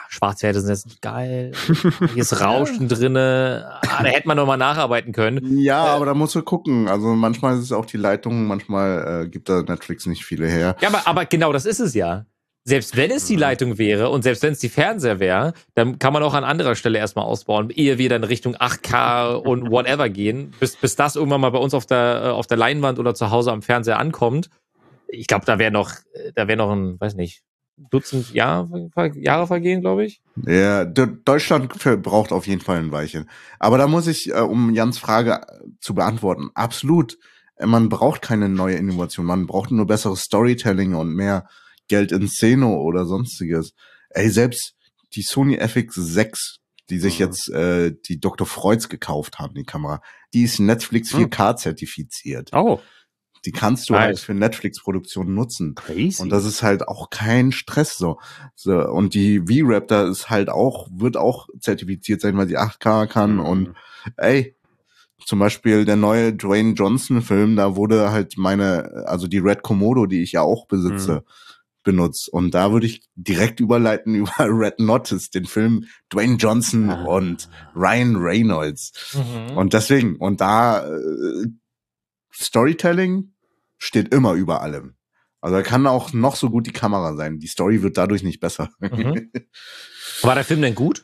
Schwarzwerte sind jetzt nicht geil. Hier ist Rauschen drinne. Da hätte man noch mal nacharbeiten können. Ja, aber da musst du gucken. Also manchmal ist es auch die Leitung, manchmal gibt da Netflix nicht viele her. Ja, aber genau das ist es ja. Selbst wenn es die Leitung wäre und selbst wenn es die Fernseher wäre, dann kann man auch an anderer Stelle erstmal ausbauen, ehe wir dann Richtung 8K und whatever gehen, bis das irgendwann mal bei uns auf der Leinwand oder zu Hause am Fernseher ankommt. Ich glaube, da wäre noch ein, weiß nicht, Dutzend Jahre vergehen, glaube ich. Ja, Deutschland braucht auf jeden Fall ein Weilchen. Aber da muss ich, um Jans Frage zu beantworten, absolut. Man braucht keine neue Innovation. Man braucht nur besseres Storytelling und mehr Geld in Szene oder sonstiges. Ey, selbst die Sony FX6, die sich jetzt die Dr. Freuds gekauft haben, die Kamera, die ist Netflix 4K zertifiziert. Oh. Die kannst du halt für Netflix-Produktionen nutzen. Crazy. Und das ist halt auch kein Stress so. Und die V-Raptor ist halt wird auch zertifiziert sein, weil sie 8K kann. Und ey, zum Beispiel der neue Dwayne Johnson-Film, da wurde halt die Red Komodo, die ich ja auch besitze, benutzt. Und da würde ich direkt überleiten über Red Notice, den Film Dwayne Johnson und Ryan Reynolds. Und deswegen, und da Storytelling steht immer über allem. Also da kann auch noch so gut die Kamera sein. Die Story wird dadurch nicht besser. War der Film denn gut?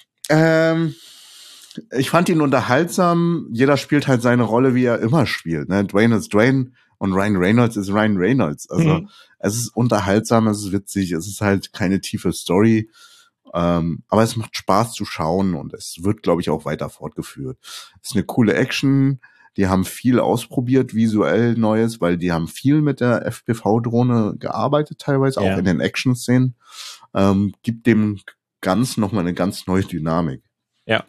Ich fand ihn unterhaltsam. Jeder spielt halt seine Rolle, wie er immer spielt. Ne? Dwayne ist Dwayne und Ryan Reynolds ist Ryan Reynolds. Also es ist unterhaltsam, es ist witzig, es ist halt keine tiefe Story. Aber es macht Spaß zu schauen und es wird, glaube ich, auch weiter fortgeführt. Es ist eine coole Action. Die haben viel ausprobiert, visuell Neues, weil die haben viel mit der FPV-Drohne gearbeitet, teilweise auch in den Action-Szenen. Gibt dem Ganzen nochmal eine ganz neue Dynamik. Ja.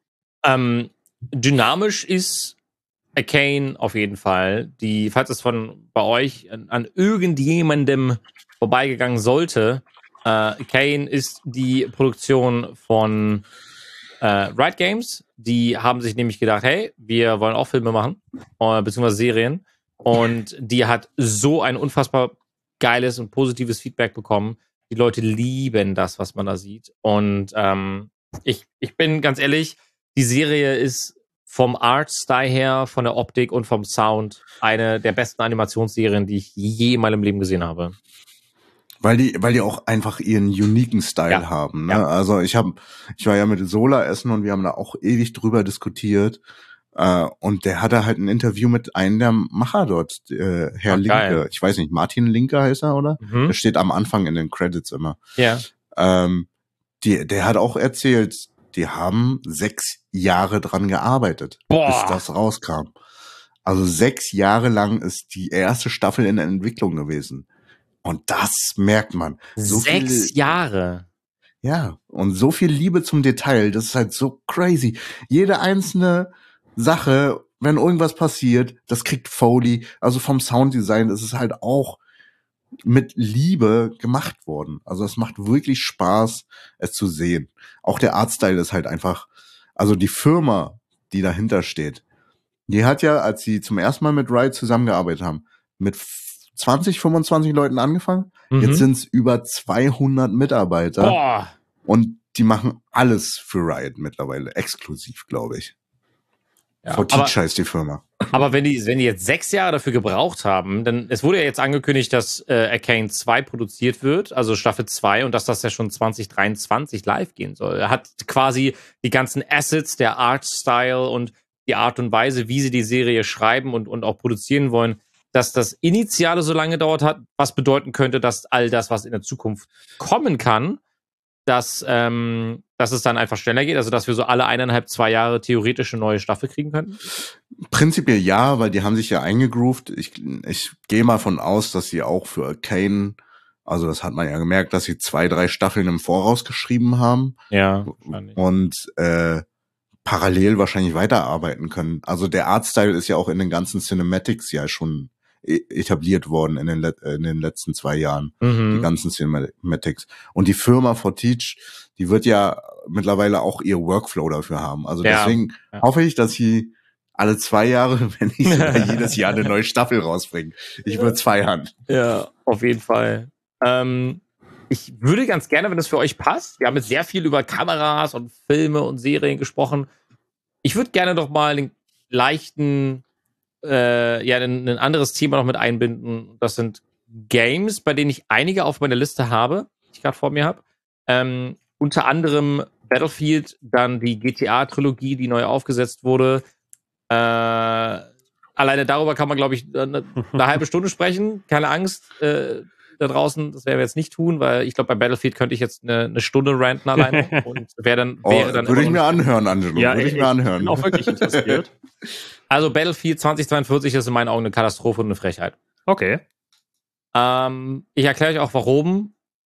Dynamisch ist Arcane auf jeden Fall. Falls es bei euch an irgendjemandem vorbeigegangen sollte, Arcane ist die Produktion von Riot Games. Die haben sich nämlich gedacht, hey, wir wollen auch Filme machen, beziehungsweise Serien. Und die hat so ein unfassbar geiles und positives Feedback bekommen. Die Leute lieben das, was man da sieht. Und ich bin ganz ehrlich, die Serie ist vom Art-Style her, von der Optik und vom Sound eine der besten Animationsserien, die ich je in meinem Leben gesehen habe. Weil die auch einfach ihren uniken Style haben. Ne? Ja. Also ich war ja mit Sola essen und wir haben da auch ewig drüber diskutiert. Und der hatte halt ein Interview mit einem der Macher dort, Herr Linke. Geil. Ich weiß nicht, Martin Linke heißt er, oder? Der steht am Anfang in den Credits immer. Ja. Der hat auch erzählt, die haben 6 Jahre dran gearbeitet, bis das rauskam. Also 6 Jahre lang ist die erste Staffel in der Entwicklung gewesen. Und das merkt man. 6 Jahre. Ja, und so viel Liebe zum Detail, das ist halt so crazy. Jede einzelne Sache, wenn irgendwas passiert, das kriegt Foley. Also vom Sounddesign, das ist halt auch mit Liebe gemacht worden. Also es macht wirklich Spaß, es zu sehen. Auch der Artstyle ist halt einfach, also die Firma, die dahinter steht, die hat ja, als sie zum ersten Mal mit Riot zusammengearbeitet haben, mit 20, 25 Leuten angefangen. Jetzt sind es über 200 Mitarbeiter. Und die machen alles für Riot mittlerweile. Exklusiv, glaube ich. Ja, Fortiche heißt die Firma. Aber wenn die jetzt 6 Jahre dafür gebraucht haben, dann, es wurde ja jetzt angekündigt, dass Arcane 2 produziert wird, also Staffel 2, und dass das ja schon 2023 live gehen soll. Er hat quasi die ganzen Assets, der Art-Style und die Art und Weise, wie sie die Serie schreiben und auch produzieren wollen, dass das Initiale so lange gedauert hat, was bedeuten könnte, dass all das, was in der Zukunft kommen kann, dass es dann einfach schneller geht, also dass wir so alle 1,5, 2 Jahre theoretisch eine neue Staffel kriegen könnten? Prinzipiell ja, weil die haben sich ja eingegroovt. Ich gehe mal von aus, dass sie auch für Arcane, also das hat man ja gemerkt, dass sie 2, 3 Staffeln im Voraus geschrieben haben. Ja, wahrscheinlich. Und parallel wahrscheinlich weiterarbeiten können. Also der Artstyle ist ja auch in den ganzen Cinematics ja schon etabliert worden in den letzten 2 Jahren. Die ganzen Cinematics. Und die Firma Fortiche, die wird ja mittlerweile auch ihr Workflow dafür haben. Also deswegen hoffe ich, dass sie alle 2 Jahre, wenn nicht sogar jedes Jahr eine neue Staffel rausbringen. Ich würde es feiern. Ja, auf jeden Fall. Ich würde ganz gerne, wenn es für euch passt, wir haben jetzt sehr viel über Kameras und Filme und Serien gesprochen. Ich würde gerne doch mal einen leichten, ein anderes Thema noch mit einbinden. Das sind Games, bei denen ich einige auf meiner Liste habe, die ich gerade vor mir habe. Unter anderem Battlefield, dann die GTA-Trilogie, die neu aufgesetzt wurde. Alleine darüber kann man, glaube ich, eine halbe Stunde sprechen. Keine Angst da draußen, das werden wir jetzt nicht tun, weil ich glaube, bei Battlefield könnte ich jetzt eine Stunde ranten alleine. Und wäre dann würde ich mir anhören, Angelo. Ja, würde ich mir anhören. Bin auch wirklich interessiert. Also Battlefield 2042 ist in meinen Augen eine Katastrophe und eine Frechheit. Okay. Ich erkläre euch auch, warum.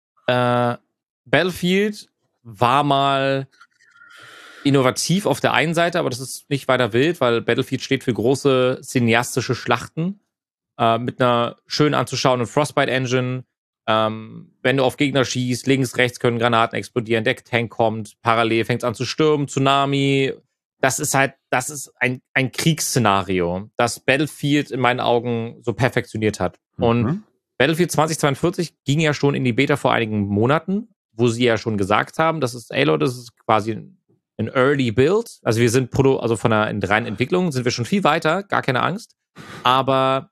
Battlefield war mal innovativ auf der einen Seite, aber das ist nicht weiter wild, weil Battlefield steht für große cineastische Schlachten mit einer schön anzuschauenden Frostbite-Engine. Wenn du auf Gegner schießt, links, rechts können Granaten explodieren, der Tank kommt, parallel fängt es an zu stürmen, Tsunami. Das ist ein Kriegsszenario, das Battlefield in meinen Augen so perfektioniert hat. Und Battlefield 2042 ging ja schon in die Beta vor einigen Monaten, wo sie ja schon gesagt haben, das ist quasi ein Early Build. Also wir sind von der reinen Entwicklung sind wir schon viel weiter, gar keine Angst. Aber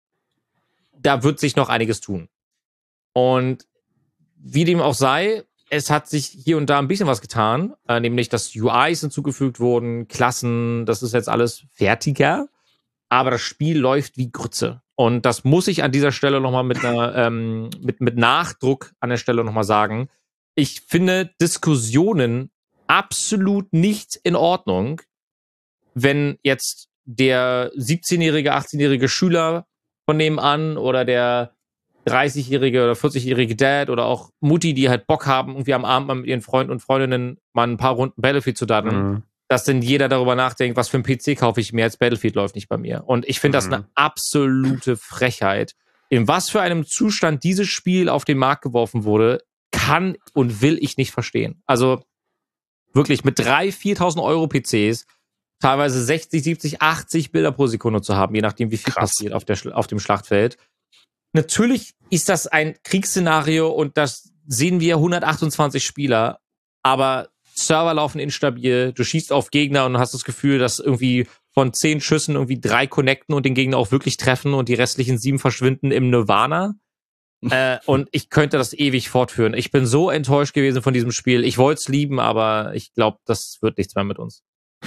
da wird sich noch einiges tun. Und wie dem auch sei, es hat sich hier und da ein bisschen was getan, nämlich dass UIs hinzugefügt wurden, Klassen, das ist jetzt alles fertiger, aber das Spiel läuft wie Grütze. Und das muss ich an dieser Stelle nochmal mit Nachdruck an der Stelle nochmal sagen. Ich finde Diskussionen absolut nicht in Ordnung, wenn jetzt der 17-jährige, 18-jährige Schüler von nebenan oder der 30-jährige oder 40-jährige Dad oder auch Mutti, die halt Bock haben, irgendwie am Abend mal mit ihren Freunden und Freundinnen mal ein paar Runden Battlefield zu daddeln, dass denn jeder darüber nachdenkt, was für ein PC kaufe ich mir, jetzt Battlefield läuft nicht bei mir. Und ich finde das eine absolute Frechheit. In was für einem Zustand dieses Spiel auf den Markt geworfen wurde, kann und will ich nicht verstehen. Also wirklich mit 3.000, 4.000 Euro PCs teilweise 60, 70, 80 Bilder pro Sekunde zu haben, je nachdem, wie viel passiert auf dem Schlachtfeld. Natürlich ist das ein Kriegsszenario und das sehen wir 128 Spieler, aber Server laufen instabil, du schießt auf Gegner und hast das Gefühl, dass irgendwie von 10 Schüssen irgendwie 3 connecten und den Gegner auch wirklich treffen und die restlichen 7 verschwinden im Nirvana. Und ich könnte das ewig fortführen. Ich bin so enttäuscht gewesen von diesem Spiel. Ich wollte es lieben, aber ich glaube, das wird nichts mehr mit uns.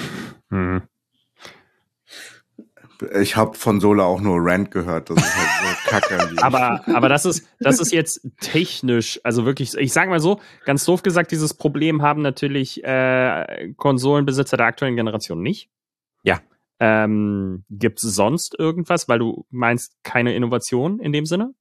Ich habe von Sola auch nur Rant gehört. Das ist halt so kacke. aber das ist jetzt technisch, also wirklich, ich sage mal so, ganz doof gesagt, dieses Problem haben natürlich Konsolenbesitzer der aktuellen Generation nicht. Ja. Gibt es sonst irgendwas, weil du meinst keine Innovation in dem Sinne?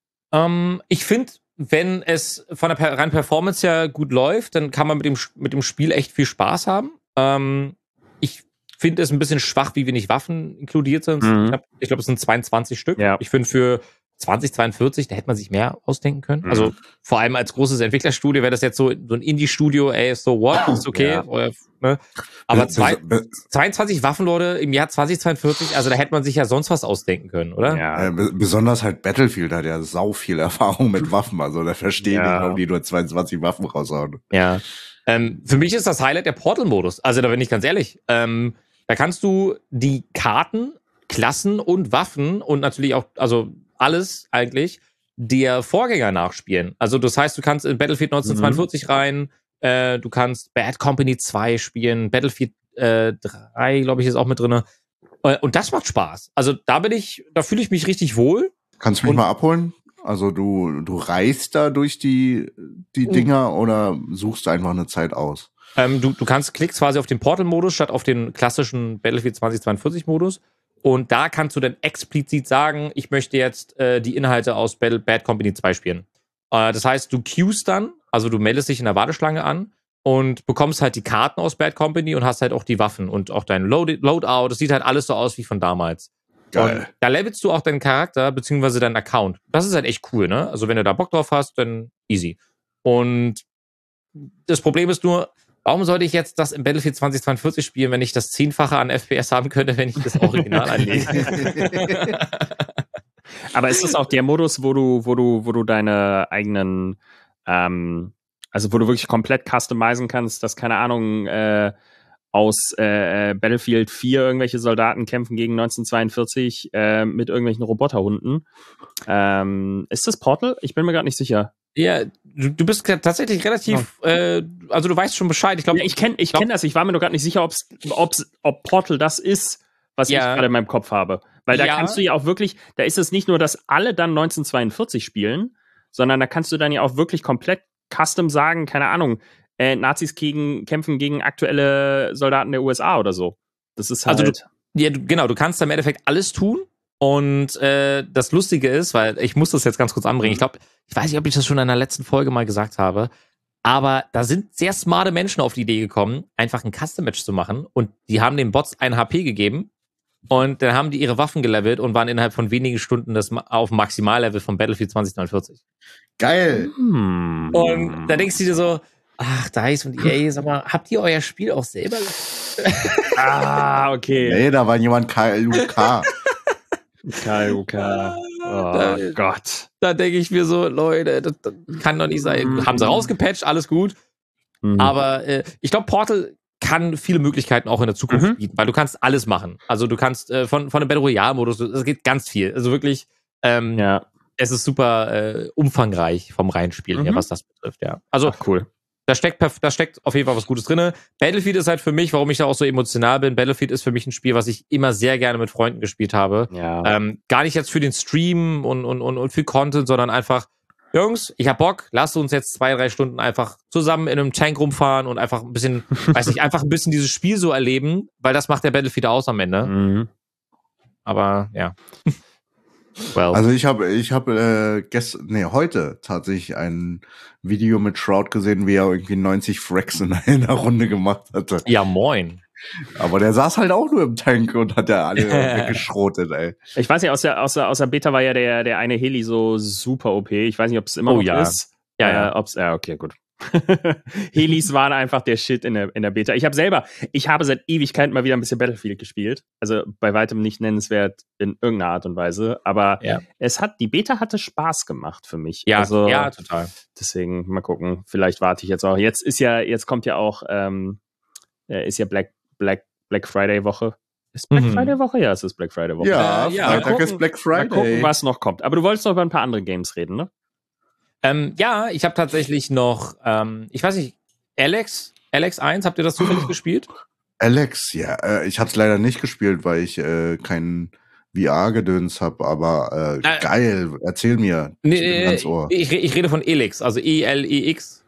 Ich finde, wenn es von der reinen Performance her gut läuft, dann kann man mit dem Spiel echt viel Spaß haben. Ich finde es ein bisschen schwach, wie wenig Waffen inkludiert sind. Ich glaube, es sind 22 Stück. Ja. Ich finde für 2042, da hätte man sich mehr ausdenken können. Also vor allem als großes Entwicklerstudio wäre das jetzt so ein Indie-Studio, so what, ist okay. Ja. Oder, ne? Aber 22 Waffenleute im Jahr 2042, also da hätte man sich ja sonst was ausdenken können, oder? Ja. Besonders halt Battlefield hat ja sau viel Erfahrung mit Waffen, also da verstehe ich nicht, warum die nur 22 Waffen raushauen. Ja. Für mich ist das Highlight der Portal-Modus. Also da bin ich ganz ehrlich. Da kannst du die Karten, Klassen und Waffen und natürlich auch, also alles eigentlich, der Vorgänger nachspielen. Also das heißt, du kannst in Battlefield 1942 rein, du kannst Bad Company 2 spielen, Battlefield 3, glaube ich, ist auch mit drin. Und das macht Spaß. Also da fühle ich mich richtig wohl. Kannst du mich mal abholen? Also du reist da durch die Dinger oder suchst einfach eine Zeit aus? Du klickst quasi auf den Portal-Modus statt auf den klassischen Battlefield 2042-Modus. Und da kannst du dann explizit sagen, ich möchte jetzt die Inhalte aus Bad Company 2 spielen. Das heißt, du queuest dann, also du meldest dich in der Warteschlange an und bekommst halt die Karten aus Bad Company und hast halt auch die Waffen und auch dein Loadout. Das sieht halt alles so aus wie von damals. Geil. Und da levelst du auch deinen Charakter beziehungsweise deinen Account. Das ist halt echt cool, ne? Also wenn du da Bock drauf hast, dann easy. Und das Problem ist nur, warum sollte ich jetzt das im Battlefield 2042 spielen, wenn ich das 10-fache an FPS haben könnte, wenn ich das Original einlege? Aber ist das auch der Modus, wo du deine eigenen Also wo du wirklich komplett customizen kannst, dass, keine Ahnung, aus Battlefield 4 irgendwelche Soldaten kämpfen gegen 1942 mit irgendwelchen Roboterhunden. Ist das Portal? Ich bin mir gerade nicht sicher. Ja, du bist tatsächlich relativ, also du weißt schon Bescheid. Ich glaube, ich kenn das. Ich war mir nur gerade nicht sicher, ob Portal das ist, was ich gerade in meinem Kopf habe. Weil da kannst du ja auch wirklich, da ist es nicht nur, dass alle dann 1942 spielen, sondern da kannst du dann ja auch wirklich komplett custom sagen, keine Ahnung, Nazis kämpfen gegen aktuelle Soldaten der USA oder so. Das ist halt... Also genau, du kannst da im Endeffekt alles tun. Und das Lustige ist, weil ich muss das jetzt ganz kurz anbringen, ich weiß nicht, ob ich das schon in einer letzten Folge mal gesagt habe, aber da sind sehr smarte Menschen auf die Idee gekommen, einfach ein Custom-Match zu machen und die haben den Bots 1 HP gegeben und dann haben die ihre Waffen gelevelt und waren innerhalb von wenigen Stunden auf dem Maximallevel von Battlefield 2049. Geil! Und da denkst du dir so, ach, DICE und EA, sag mal, habt ihr euer Spiel auch selber okay. Nee, da war jemand KLUK. KLUK. Oh Gott. Da denke ich mir so, Leute, das kann doch nicht sein. Haben sie rausgepatcht, alles gut. Aber ich glaube, Portal kann viele Möglichkeiten auch in der Zukunft bieten, weil du kannst alles machen. Also du kannst von dem Battle Royale-Modus, es geht ganz viel. Also wirklich, es ist super umfangreich vom Reinspielen her, was das betrifft, ja. Also cool. Da steckt auf jeden Fall was Gutes drin. Battlefield ist halt für mich, warum ich da auch so emotional bin, Battlefield ist für mich ein Spiel, was ich immer sehr gerne mit Freunden gespielt habe. Ja. Gar nicht jetzt für den Stream und für Content, sondern einfach, Jungs, ich hab Bock, lasst uns jetzt 2-3 Stunden einfach zusammen in einem Tank rumfahren und einfach ein bisschen, einfach ein bisschen dieses Spiel so erleben, weil das macht der Battlefield aus am Ende. Aber, ja. Well. Also ich habe heute tatsächlich ein Video mit Shroud gesehen, wie er irgendwie 90 Fracks in einer Runde gemacht hatte. Ja, moin. Aber der saß halt auch nur im Tank und hat ja alle weggeschrotet, ey. Ich weiß nicht, aus der Beta war ja der eine Heli so super OP. Ich weiß nicht, ob es immer noch ist. Ja. Okay, gut. Helis waren einfach der Shit in der Beta. Ich habe seit Ewigkeiten mal wieder ein bisschen Battlefield gespielt. Also bei weitem nicht nennenswert in irgendeiner Art und Weise. Aber die Beta hatte Spaß gemacht für mich. Ja, also, ja, total. Deswegen mal gucken. Vielleicht warte ich jetzt auch. Jetzt kommt ja auch ist ja Black Friday Woche. Ist Black Friday Woche? Ja, es ist Black Friday Woche. Ja, Freitag ist Black Friday. Mal gucken, was noch kommt. Aber du wolltest noch über ein paar andere Games reden, ne? Ja, ich habe tatsächlich noch, ich weiß nicht, Alex 1, habt ihr das zufällig gespielt? Alex, ja, ich habe es leider nicht gespielt, weil ich keinen VR-Gedöns habe, aber geil, erzähl mir. Ich rede von Elex, also ELEX.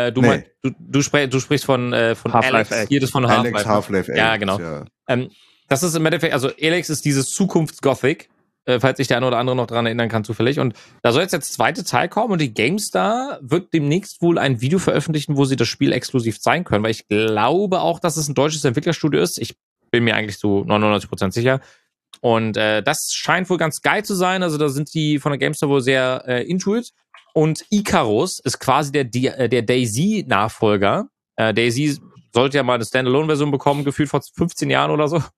Du sprichst von Half-Life Alex, hier das von Half-Life. Half-Life ja, genau. Ja. Das ist im Endeffekt, also Elex ist dieses Zukunfts-Gothic, falls sich der eine oder andere noch dran erinnern kann, zufällig. Und da soll jetzt der zweite Teil kommen und die GameStar wird demnächst wohl ein Video veröffentlichen, wo sie das Spiel exklusiv zeigen können, weil ich glaube auch, dass es ein deutsches Entwicklerstudio ist. Ich bin mir eigentlich zu 99% sicher. Und das scheint wohl ganz geil zu sein. Also da sind die von der GameStar wohl sehr intuit. Und Icarus ist quasi der DayZ-Nachfolger. DayZ sollte ja mal eine Standalone-Version bekommen, gefühlt vor 15 Jahren oder so.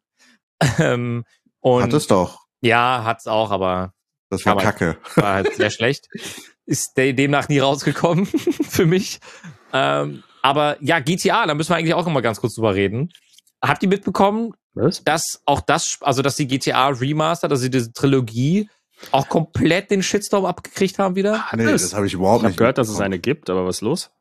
Hat es doch. Ja, hat's auch, aber das war kacke. War halt sehr schlecht. Ist demnach nie rausgekommen für mich. Aber ja, GTA, da müssen wir eigentlich auch immer ganz kurz drüber reden. Habt ihr mitbekommen, dass die GTA Remastered, also diese Trilogie, auch komplett den Shitstorm abgekriegt haben wieder? Nee, das habe ich überhaupt nicht. Ich habe gehört, dass es eine gibt, aber was ist los?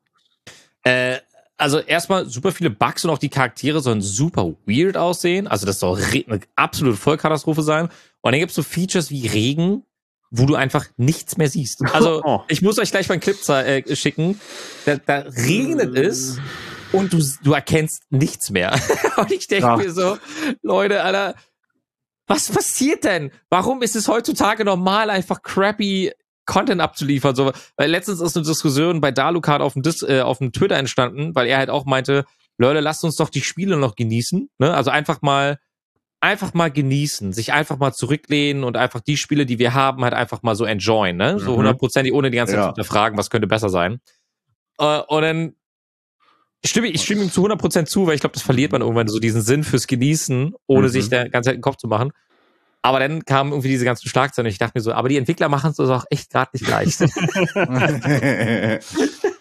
Also erstmal super viele Bugs und auch die Charaktere sollen super weird aussehen. Also das soll eine absolute Vollkatastrophe sein. Und dann gibt es so Features wie Regen, wo du einfach nichts mehr siehst. Also ich muss euch gleich mal einen Clip schicken. Da regnet es und du erkennst nichts mehr. Und ich denke mir so, Leute, Alter, was passiert denn? Warum ist es heutzutage normal, einfach crappy Content abzuliefern? So, weil letztens ist eine Diskussion bei Dalukat auf dem Twitter entstanden, weil er halt auch meinte, Leute, lasst uns doch die Spiele noch genießen. Ne? Also einfach mal genießen, sich einfach mal zurücklehnen und einfach die Spiele, die wir haben, halt einfach mal so enjoyen. Ne? So 100%, ohne die ganze Zeit zu hinterfragen, was könnte besser sein. Und dann stimme ich ihm zu 100% zu, weil ich glaube, das verliert man irgendwann so diesen Sinn fürs Genießen, ohne sich da ganz den Kopf zu machen. Aber dann kamen irgendwie diese ganzen Schlagzeilen und ich dachte mir so, aber die Entwickler machen es uns auch echt gerade nicht leicht.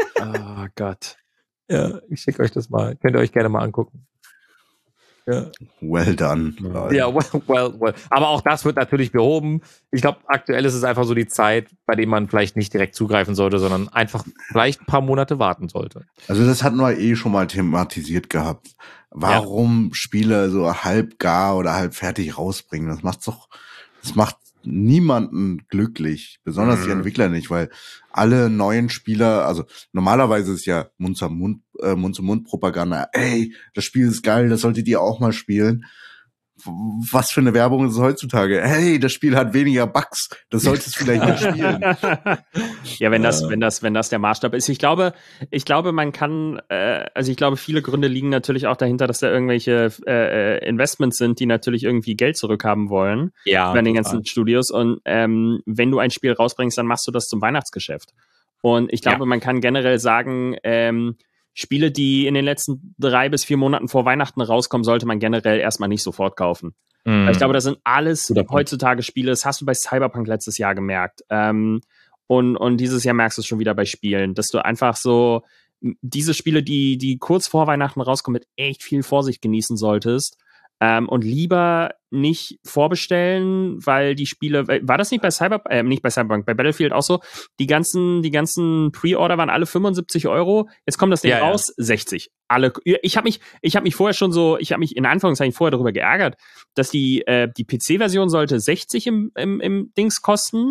Gott. Ja, ich schicke euch das mal. Könnt ihr euch gerne mal angucken. Ja. Well done. Ja, well. Aber auch das wird natürlich behoben. Ich glaube, aktuell ist es einfach so die Zeit, bei dem man vielleicht nicht direkt zugreifen sollte, sondern einfach vielleicht ein paar Monate warten sollte. Also das hatten wir schon mal thematisiert gehabt. Warum Spiele so halb gar oder halb fertig rausbringen? Das macht niemanden glücklich, besonders die Entwickler nicht, weil alle neuen Spieler, also normalerweise ist ja Mund-zu-Mund-Propaganda, ey, das Spiel ist geil, das solltet ihr auch mal spielen. Was für eine Werbung ist es heutzutage? Hey, das Spiel hat weniger Bugs, das solltest du vielleicht mal spielen. Ja, wenn das der Maßstab ist. Ich glaube, man kann, ich glaube, viele Gründe liegen natürlich auch dahinter, dass da irgendwelche Investments sind, die natürlich irgendwie Geld zurückhaben wollen bei den ganzen Studios. Und wenn du ein Spiel rausbringst, dann machst du das zum Weihnachtsgeschäft. Und ich glaube, man kann generell sagen, Spiele, die in den letzten 3 bis 4 Monaten vor Weihnachten rauskommen, sollte man generell erstmal nicht sofort kaufen. Ich glaube, das sind alles heutzutage Spiele, das hast du bei Cyberpunk letztes Jahr gemerkt. Und dieses Jahr merkst du es schon wieder bei Spielen, dass du einfach so diese Spiele, die kurz vor Weihnachten rauskommen, mit echt viel Vorsicht genießen solltest. Und lieber nicht vorbestellen, weil die Spiele, war das nicht bei Cyberpunk, bei Battlefield auch so, die ganzen Pre-Order waren alle 75 €, jetzt kommt das Ding raus, 60. Ich habe mich in Anführungszeichen vorher darüber geärgert, dass die PC-Version sollte 60 im Dings kosten,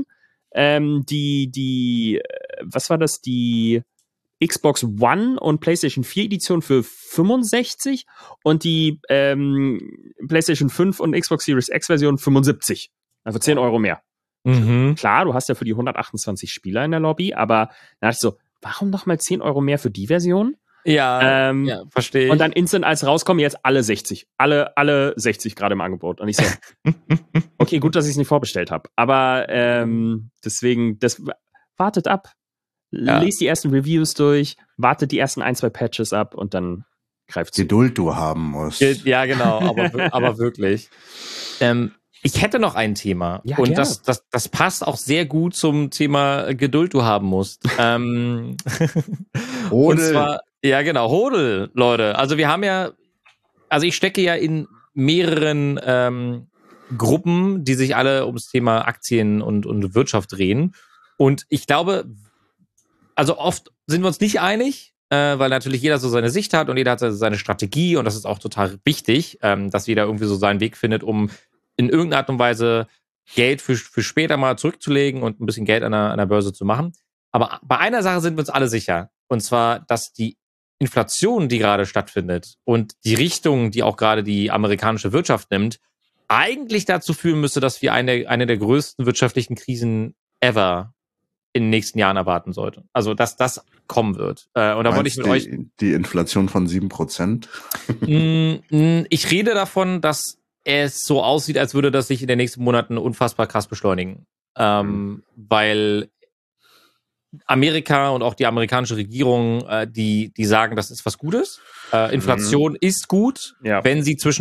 was war das, die Xbox One und PlayStation 4 Edition für 65 und die PlayStation 5 und Xbox Series X Version 75. Also 10 € mehr. Klar, du hast ja für die 128 Spieler in der Lobby, aber da dachte ich so, warum nochmal 10 € mehr für die Version? Ja, verstehe ich. Und dann instant als rauskommen, jetzt alle 60. Alle 60 gerade im Angebot. Und ich so, okay, gut, dass ich es nicht vorbestellt habe. Aber deswegen, wartet ab. Lest die ersten Reviews durch, wartet die ersten 1, 2 Patches ab und dann greift zu. Geduld du haben musst. Ja, genau, aber wirklich. Ich hätte noch ein Thema und das passt auch sehr gut zum Thema Geduld du haben musst. Hodel. Und zwar, ja genau, Hodel, Leute. Also ich stecke ja in mehreren Gruppen, die sich alle ums Thema Aktien und Wirtschaft drehen. Und ich glaube, also oft sind wir uns nicht einig, weil natürlich jeder so seine Sicht hat und jeder hat seine Strategie und das ist auch total wichtig, dass jeder irgendwie so seinen Weg findet, um in irgendeiner Art und Weise Geld für später mal zurückzulegen und ein bisschen Geld an der Börse zu machen. Aber bei einer Sache sind wir uns alle sicher, und zwar, dass die Inflation, die gerade stattfindet und die Richtung, die auch gerade die amerikanische Wirtschaft nimmt, eigentlich dazu führen müsste, dass wir eine der größten wirtschaftlichen Krisen ever in den nächsten Jahren erwarten sollte. Also, dass das kommen wird. Und da wollte ich mit euch... Die Inflation von 7%? Ich rede davon, dass es so aussieht, als würde das sich in den nächsten Monaten unfassbar krass beschleunigen. Weil Amerika und auch die amerikanische Regierung, die sagen, das ist was Gutes. Inflation ist gut, wenn sie zwischen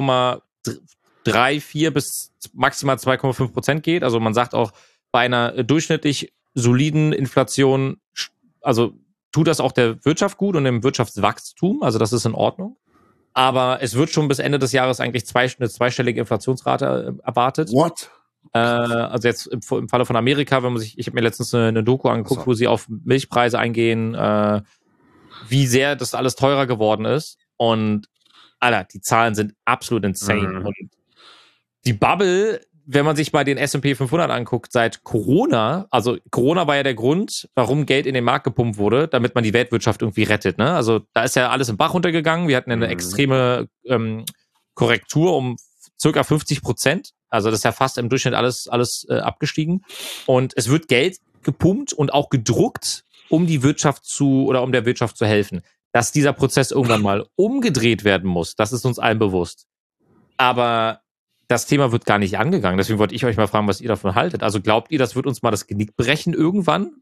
1,34 bis maximal 2,5% geht. Also man sagt auch, bei einer durchschnittlich soliden Inflation, also tut das auch der Wirtschaft gut und dem Wirtschaftswachstum, also das ist in Ordnung. Aber es wird schon bis Ende des Jahres eigentlich eine zweistellige Inflationsrate erwartet. What? Also jetzt im Falle von Amerika, ich habe mir letztens eine Doku angeguckt, wo sie auf Milchpreise eingehen, wie sehr das alles teurer geworden ist. Und Alter, die Zahlen sind absolut insane. Und die Bubble, wenn man sich mal den S&P 500 anguckt, seit Corona, also Corona war ja der Grund, warum Geld in den Markt gepumpt wurde, damit man die Weltwirtschaft irgendwie rettet. Ne? Also da ist ja alles im Bach runtergegangen. Wir hatten eine extreme Korrektur um circa 50%. Also das ist ja fast im Durchschnitt alles abgestiegen. Und es wird Geld gepumpt und auch gedruckt, um der Wirtschaft zu helfen. Dass dieser Prozess irgendwann mal umgedreht werden muss, das ist uns allen bewusst. Aber das Thema wird gar nicht angegangen. Deswegen wollte ich euch mal fragen, was ihr davon haltet. Also glaubt ihr, das wird uns mal das Genick brechen irgendwann?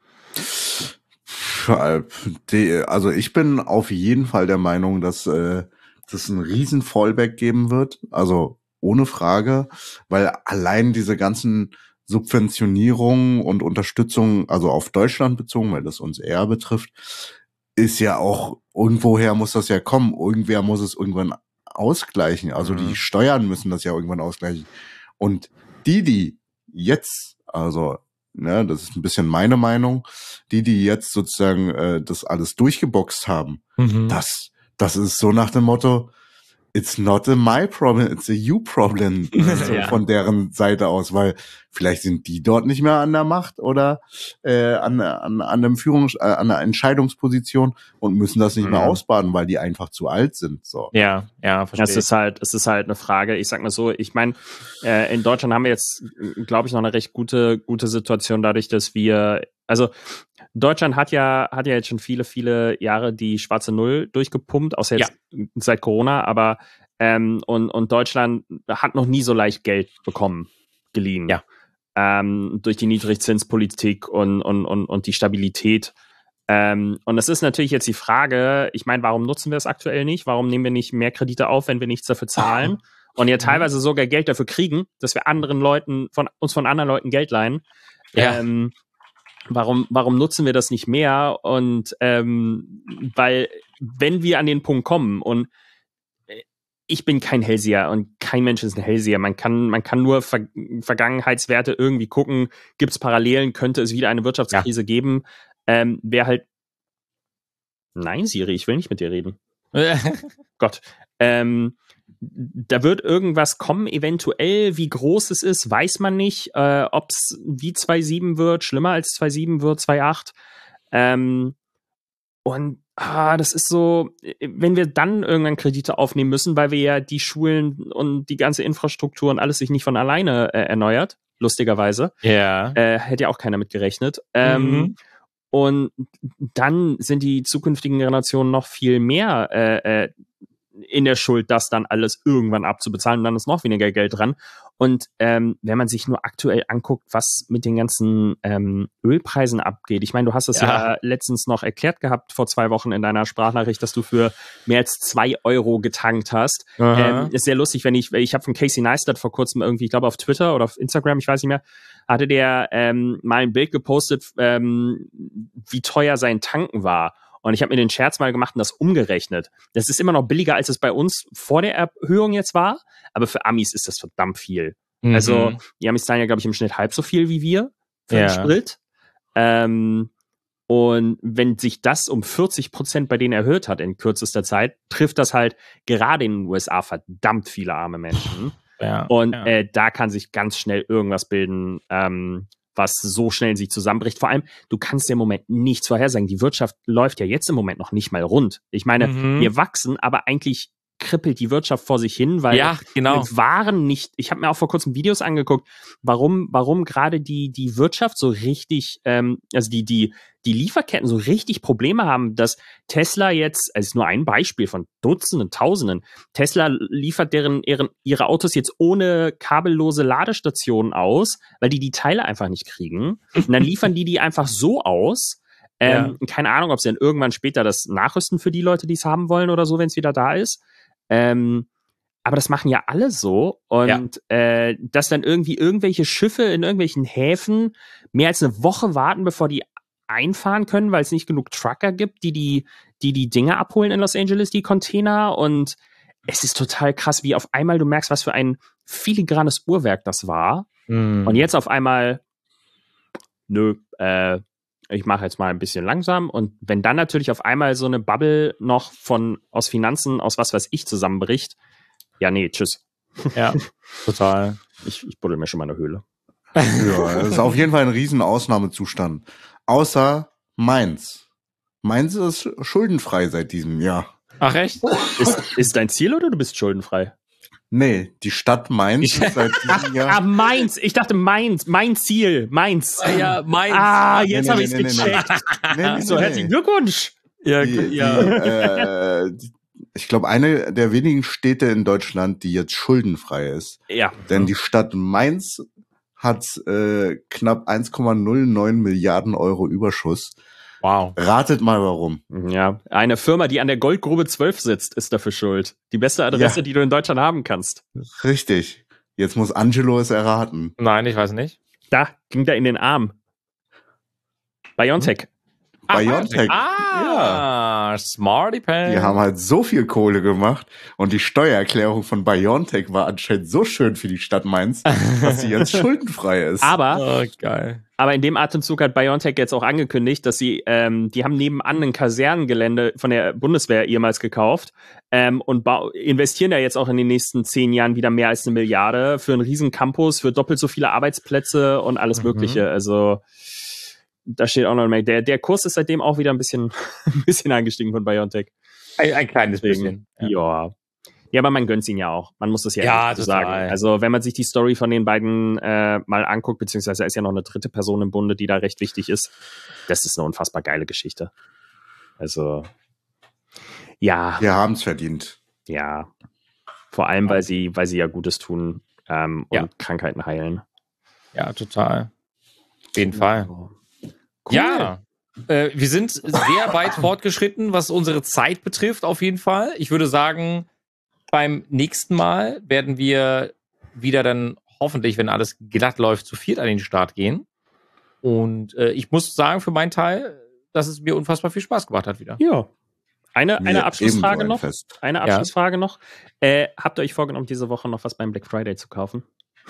Also ich bin auf jeden Fall der Meinung, dass es einen riesen Fallback geben wird. Also ohne Frage, weil allein diese ganzen Subventionierungen und Unterstützung, also auf Deutschland bezogen, weil das uns eher betrifft, ist ja auch, irgendwoher muss das ja kommen. Irgendwer muss es irgendwann ausgleichen. Also die Steuern müssen das ja irgendwann ausgleichen. Und die jetzt, also, ne, das ist ein bisschen meine Meinung, die jetzt sozusagen das alles durchgeboxt haben, das ist so nach dem Motto, it's not a my problem, it's a you problem, von deren Seite aus, weil vielleicht sind die dort nicht mehr an der Macht oder an einem an einer Entscheidungsposition und müssen das nicht mehr ausbaden, weil die einfach zu alt sind. So. Ja, verstehe. Es ist halt eine Frage. Ich sag mal so, ich meine, in Deutschland haben wir jetzt, glaube ich, noch eine recht gute Situation dadurch, dass wir, also Deutschland hat ja jetzt schon viele Jahre die schwarze Null durchgepumpt, außer jetzt seit Corona, aber und Deutschland hat noch nie so leicht Geld bekommen, geliehen. Ja. Durch die Niedrigzinspolitik und die Stabilität. Und es ist natürlich jetzt die Frage, ich meine, warum nutzen wir es aktuell nicht? Warum nehmen wir nicht mehr Kredite auf, wenn wir nichts dafür zahlen? Und ja teilweise sogar Geld dafür kriegen, dass wir uns von anderen Leuten Geld leihen. Ja. Warum nutzen wir das nicht mehr? Und weil, wenn wir an den Punkt kommen, und ich bin kein Hellseher und kein Mensch ist ein Hellseher. Man kann nur Vergangenheitswerte irgendwie gucken, gibt es Parallelen, könnte es wieder eine Wirtschaftskrise geben. Wäre halt. Nein, Siri, ich will nicht mit dir reden. Gott. Da wird irgendwas kommen, eventuell. Wie groß es ist, weiß man nicht. Ob es wie 2,7 wird, schlimmer als 2,7 wird, 2,8. Und das ist so, wenn wir dann irgendwann Kredite aufnehmen müssen, weil wir ja die Schulen und die ganze Infrastruktur und alles sich nicht von alleine erneuert, lustigerweise. Ja. Hätte ja auch keiner mit gerechnet. Und dann sind die zukünftigen Generationen noch viel mehr in der Schuld, das dann alles irgendwann abzubezahlen, und dann ist noch weniger Geld dran. Und wenn man sich nur aktuell anguckt, was mit den ganzen Ölpreisen abgeht. Ich meine, du hast es ja letztens noch erklärt gehabt, vor 2 Wochen in deiner Sprachnachricht, dass du für mehr als 2 Euro getankt hast. Ist sehr lustig, ich habe von Casey Neistat vor kurzem irgendwie, ich glaube auf Twitter oder auf Instagram, ich weiß nicht mehr, hatte der mal ein Bild gepostet, wie teuer sein Tanken war. Und ich habe mir den Scherz mal gemacht und das umgerechnet. Das ist immer noch billiger, als es bei uns vor der Erhöhung jetzt war. Aber für Amis ist das verdammt viel. Also die Amis zahlen ja, glaube ich, im Schnitt halb so viel wie wir für den Sprit. Und wenn sich das um 40% bei denen erhöht hat in kürzester Zeit, trifft das halt gerade in den USA verdammt viele arme Menschen. Da kann sich ganz schnell irgendwas bilden, was so schnell in sich zusammenbricht. Vor allem, du kannst ja im Moment nichts vorhersagen. Die Wirtschaft läuft ja jetzt im Moment noch nicht mal rund. Ich meine, wir wachsen, aber eigentlich kribbelt die Wirtschaft vor sich hin, weil Waren nicht, ich habe mir auch vor kurzem Videos angeguckt, warum gerade die Wirtschaft so richtig, also die Lieferketten so richtig Probleme haben, dass Tesla jetzt, also ist nur ein Beispiel von Dutzenden, Tausenden, Tesla liefert ihre Autos jetzt ohne kabellose Ladestationen aus, weil die Teile einfach nicht kriegen. Und dann liefern die einfach so aus. Keine Ahnung, ob sie dann irgendwann später das nachrüsten für die Leute, die es haben wollen oder so, wenn es wieder da ist. Aber das machen ja alle so. Und dass dann irgendwie irgendwelche Schiffe in irgendwelchen Häfen mehr als eine Woche warten, bevor die einfahren können, weil es nicht genug Trucker gibt, die Dinge abholen in Los Angeles, die Container. Und es ist total krass, wie auf einmal du merkst, was für ein filigranes Uhrwerk das war. Und jetzt auf einmal, ich mache jetzt mal ein bisschen langsam. Und wenn dann natürlich auf einmal so eine Bubble noch aus Finanzen, aus was weiß ich, zusammenbricht, ja, nee, tschüss. Ja, total. Ich buddel mir schon mal eine Höhle. Ja, das ist auf jeden Fall ein riesen Ausnahmezustand. Außer Mainz. Mainz ist schuldenfrei seit diesem Jahr. Ach echt? Ist dein Ziel oder du bist schuldenfrei? Nee, die Stadt Mainz ist seit diesem Jahr. Mainz. Ich dachte Mainz. Mein Ziel. Mainz. Ja, Mainz. Jetzt habe ich es gecheckt. So, herzlichen Glückwunsch. Ich glaube, eine der wenigen Städte in Deutschland, die jetzt schuldenfrei ist. Ja. Denn die Stadt Mainz hat knapp 1,09 Milliarden Euro Überschuss. Wow. Ratet mal warum. Ja, eine Firma, die an der Goldgrube 12 sitzt, ist dafür schuld. Die beste Adresse, die du in Deutschland haben kannst. Richtig. Jetzt muss Angelo es erraten. Nein, ich weiß nicht. Da, ging da in den Arm. BioNTech. BioNTech. Ja. Smarty Pants. Die haben halt so viel Kohle gemacht und die Steuererklärung von BioNTech war anscheinend so schön für die Stadt Mainz, dass sie jetzt schuldenfrei ist. Aber, geil. aber in dem Atemzug hat BioNTech jetzt auch angekündigt, dass sie, die haben nebenan ein Kasernengelände von der Bundeswehr ehemals gekauft und investieren da jetzt auch in den nächsten 10 Jahren wieder mehr als 1 Milliarde für einen riesen Campus, für doppelt so viele Arbeitsplätze und alles Mögliche. Also da steht auch noch mehr. Der Kurs ist seitdem auch wieder ein bisschen angestiegen von BioNTech. Ein kleines bisschen. Ja. Ja, aber man gönnt's ihn ja auch. Man muss das ja so sagen. Also wenn man sich die Story von den beiden mal anguckt, beziehungsweise ist ja noch eine dritte Person im Bunde, die da recht wichtig ist, das ist eine unfassbar geile Geschichte. Also ja. Wir haben's verdient. Ja. Vor allem, weil sie ja Gutes tun und Krankheiten heilen. Ja, total. Auf jeden Fall. Cool. Ja, wir sind sehr weit fortgeschritten, was unsere Zeit betrifft, auf jeden Fall. Ich würde sagen, beim nächsten Mal werden wir wieder dann hoffentlich, wenn alles glatt läuft, zu viert an den Start gehen. Und ich muss sagen, für meinen Teil, dass es mir unfassbar viel Spaß gemacht hat wieder. Ja. Eine Abschlussfrage noch. Fest. Eine Abschlussfrage noch. Habt ihr euch vorgenommen, diese Woche noch was beim Black Friday zu kaufen?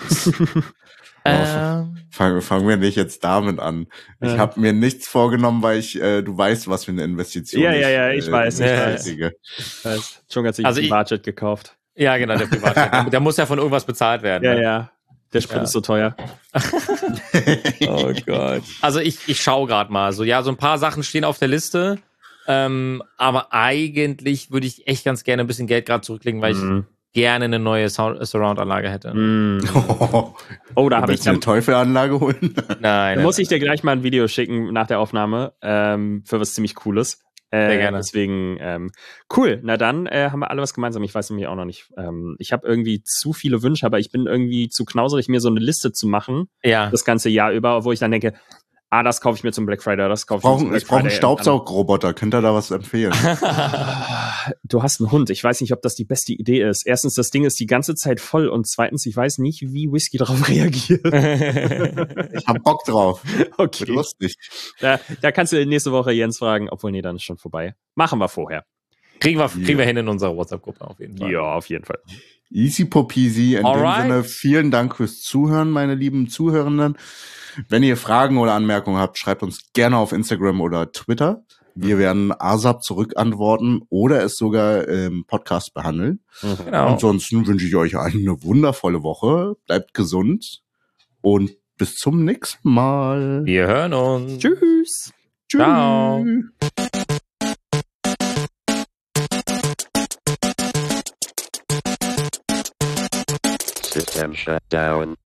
Fangen wir nicht jetzt damit an. Ich habe mir nichts vorgenommen, weil du weißt, was für eine Investition ist. Ja, ich weiß. Schon ganz Also Privatjet gekauft. Ja, genau, der Privatjet. Der muss ja von irgendwas bezahlt werden. Ja, ne? ja. Der Sprit ist so teuer. Oh Gott. Also ich schaue gerade mal. So ein paar Sachen stehen auf der Liste. Aber eigentlich würde ich echt ganz gerne ein bisschen Geld gerade zurücklegen, weil ich gerne eine neue Surround-Anlage hätte. Oh, da habe ich eine Teufelanlage holen. Nein. Da muss ich dir gleich mal ein Video schicken nach der Aufnahme für was ziemlich Cooles. Sehr gerne. Deswegen, cool. Na dann haben wir alle was gemeinsam. Ich weiß nämlich auch noch nicht. Ich habe irgendwie zu viele Wünsche, aber ich bin irgendwie zu knauserig, mir so eine Liste zu machen. Ja. Das ganze Jahr über, wo ich dann denke, das kaufe ich mir zum Black Friday, das kaufe ich mir zum Black Friday. Ich brauche einen Staubsaugroboter. Könnt ihr da was empfehlen? Du hast einen Hund. Ich weiß nicht, ob das die beste Idee ist. Erstens, das Ding ist die ganze Zeit voll und zweitens, ich weiß nicht, wie Whisky darauf reagiert. Ich hab Bock drauf. Okay. Wird lustig. Da kannst du nächste Woche Jens fragen, obwohl nee, dann ist schon vorbei. Machen wir vorher. Kriegen wir hin in unserer WhatsApp-Gruppe auf jeden Fall. Ja, auf jeden Fall. Easy Popisi. In dem Sinne, vielen Dank fürs Zuhören, meine lieben Zuhörenden. Wenn ihr Fragen oder Anmerkungen habt, schreibt uns gerne auf Instagram oder Twitter. Wir werden ASAP zurückantworten oder es sogar im Podcast behandeln. Genau. Ansonsten wünsche ich euch eine wundervolle Woche. Bleibt gesund und bis zum nächsten Mal. Wir hören uns. Tschüss. Ciao. System shut down.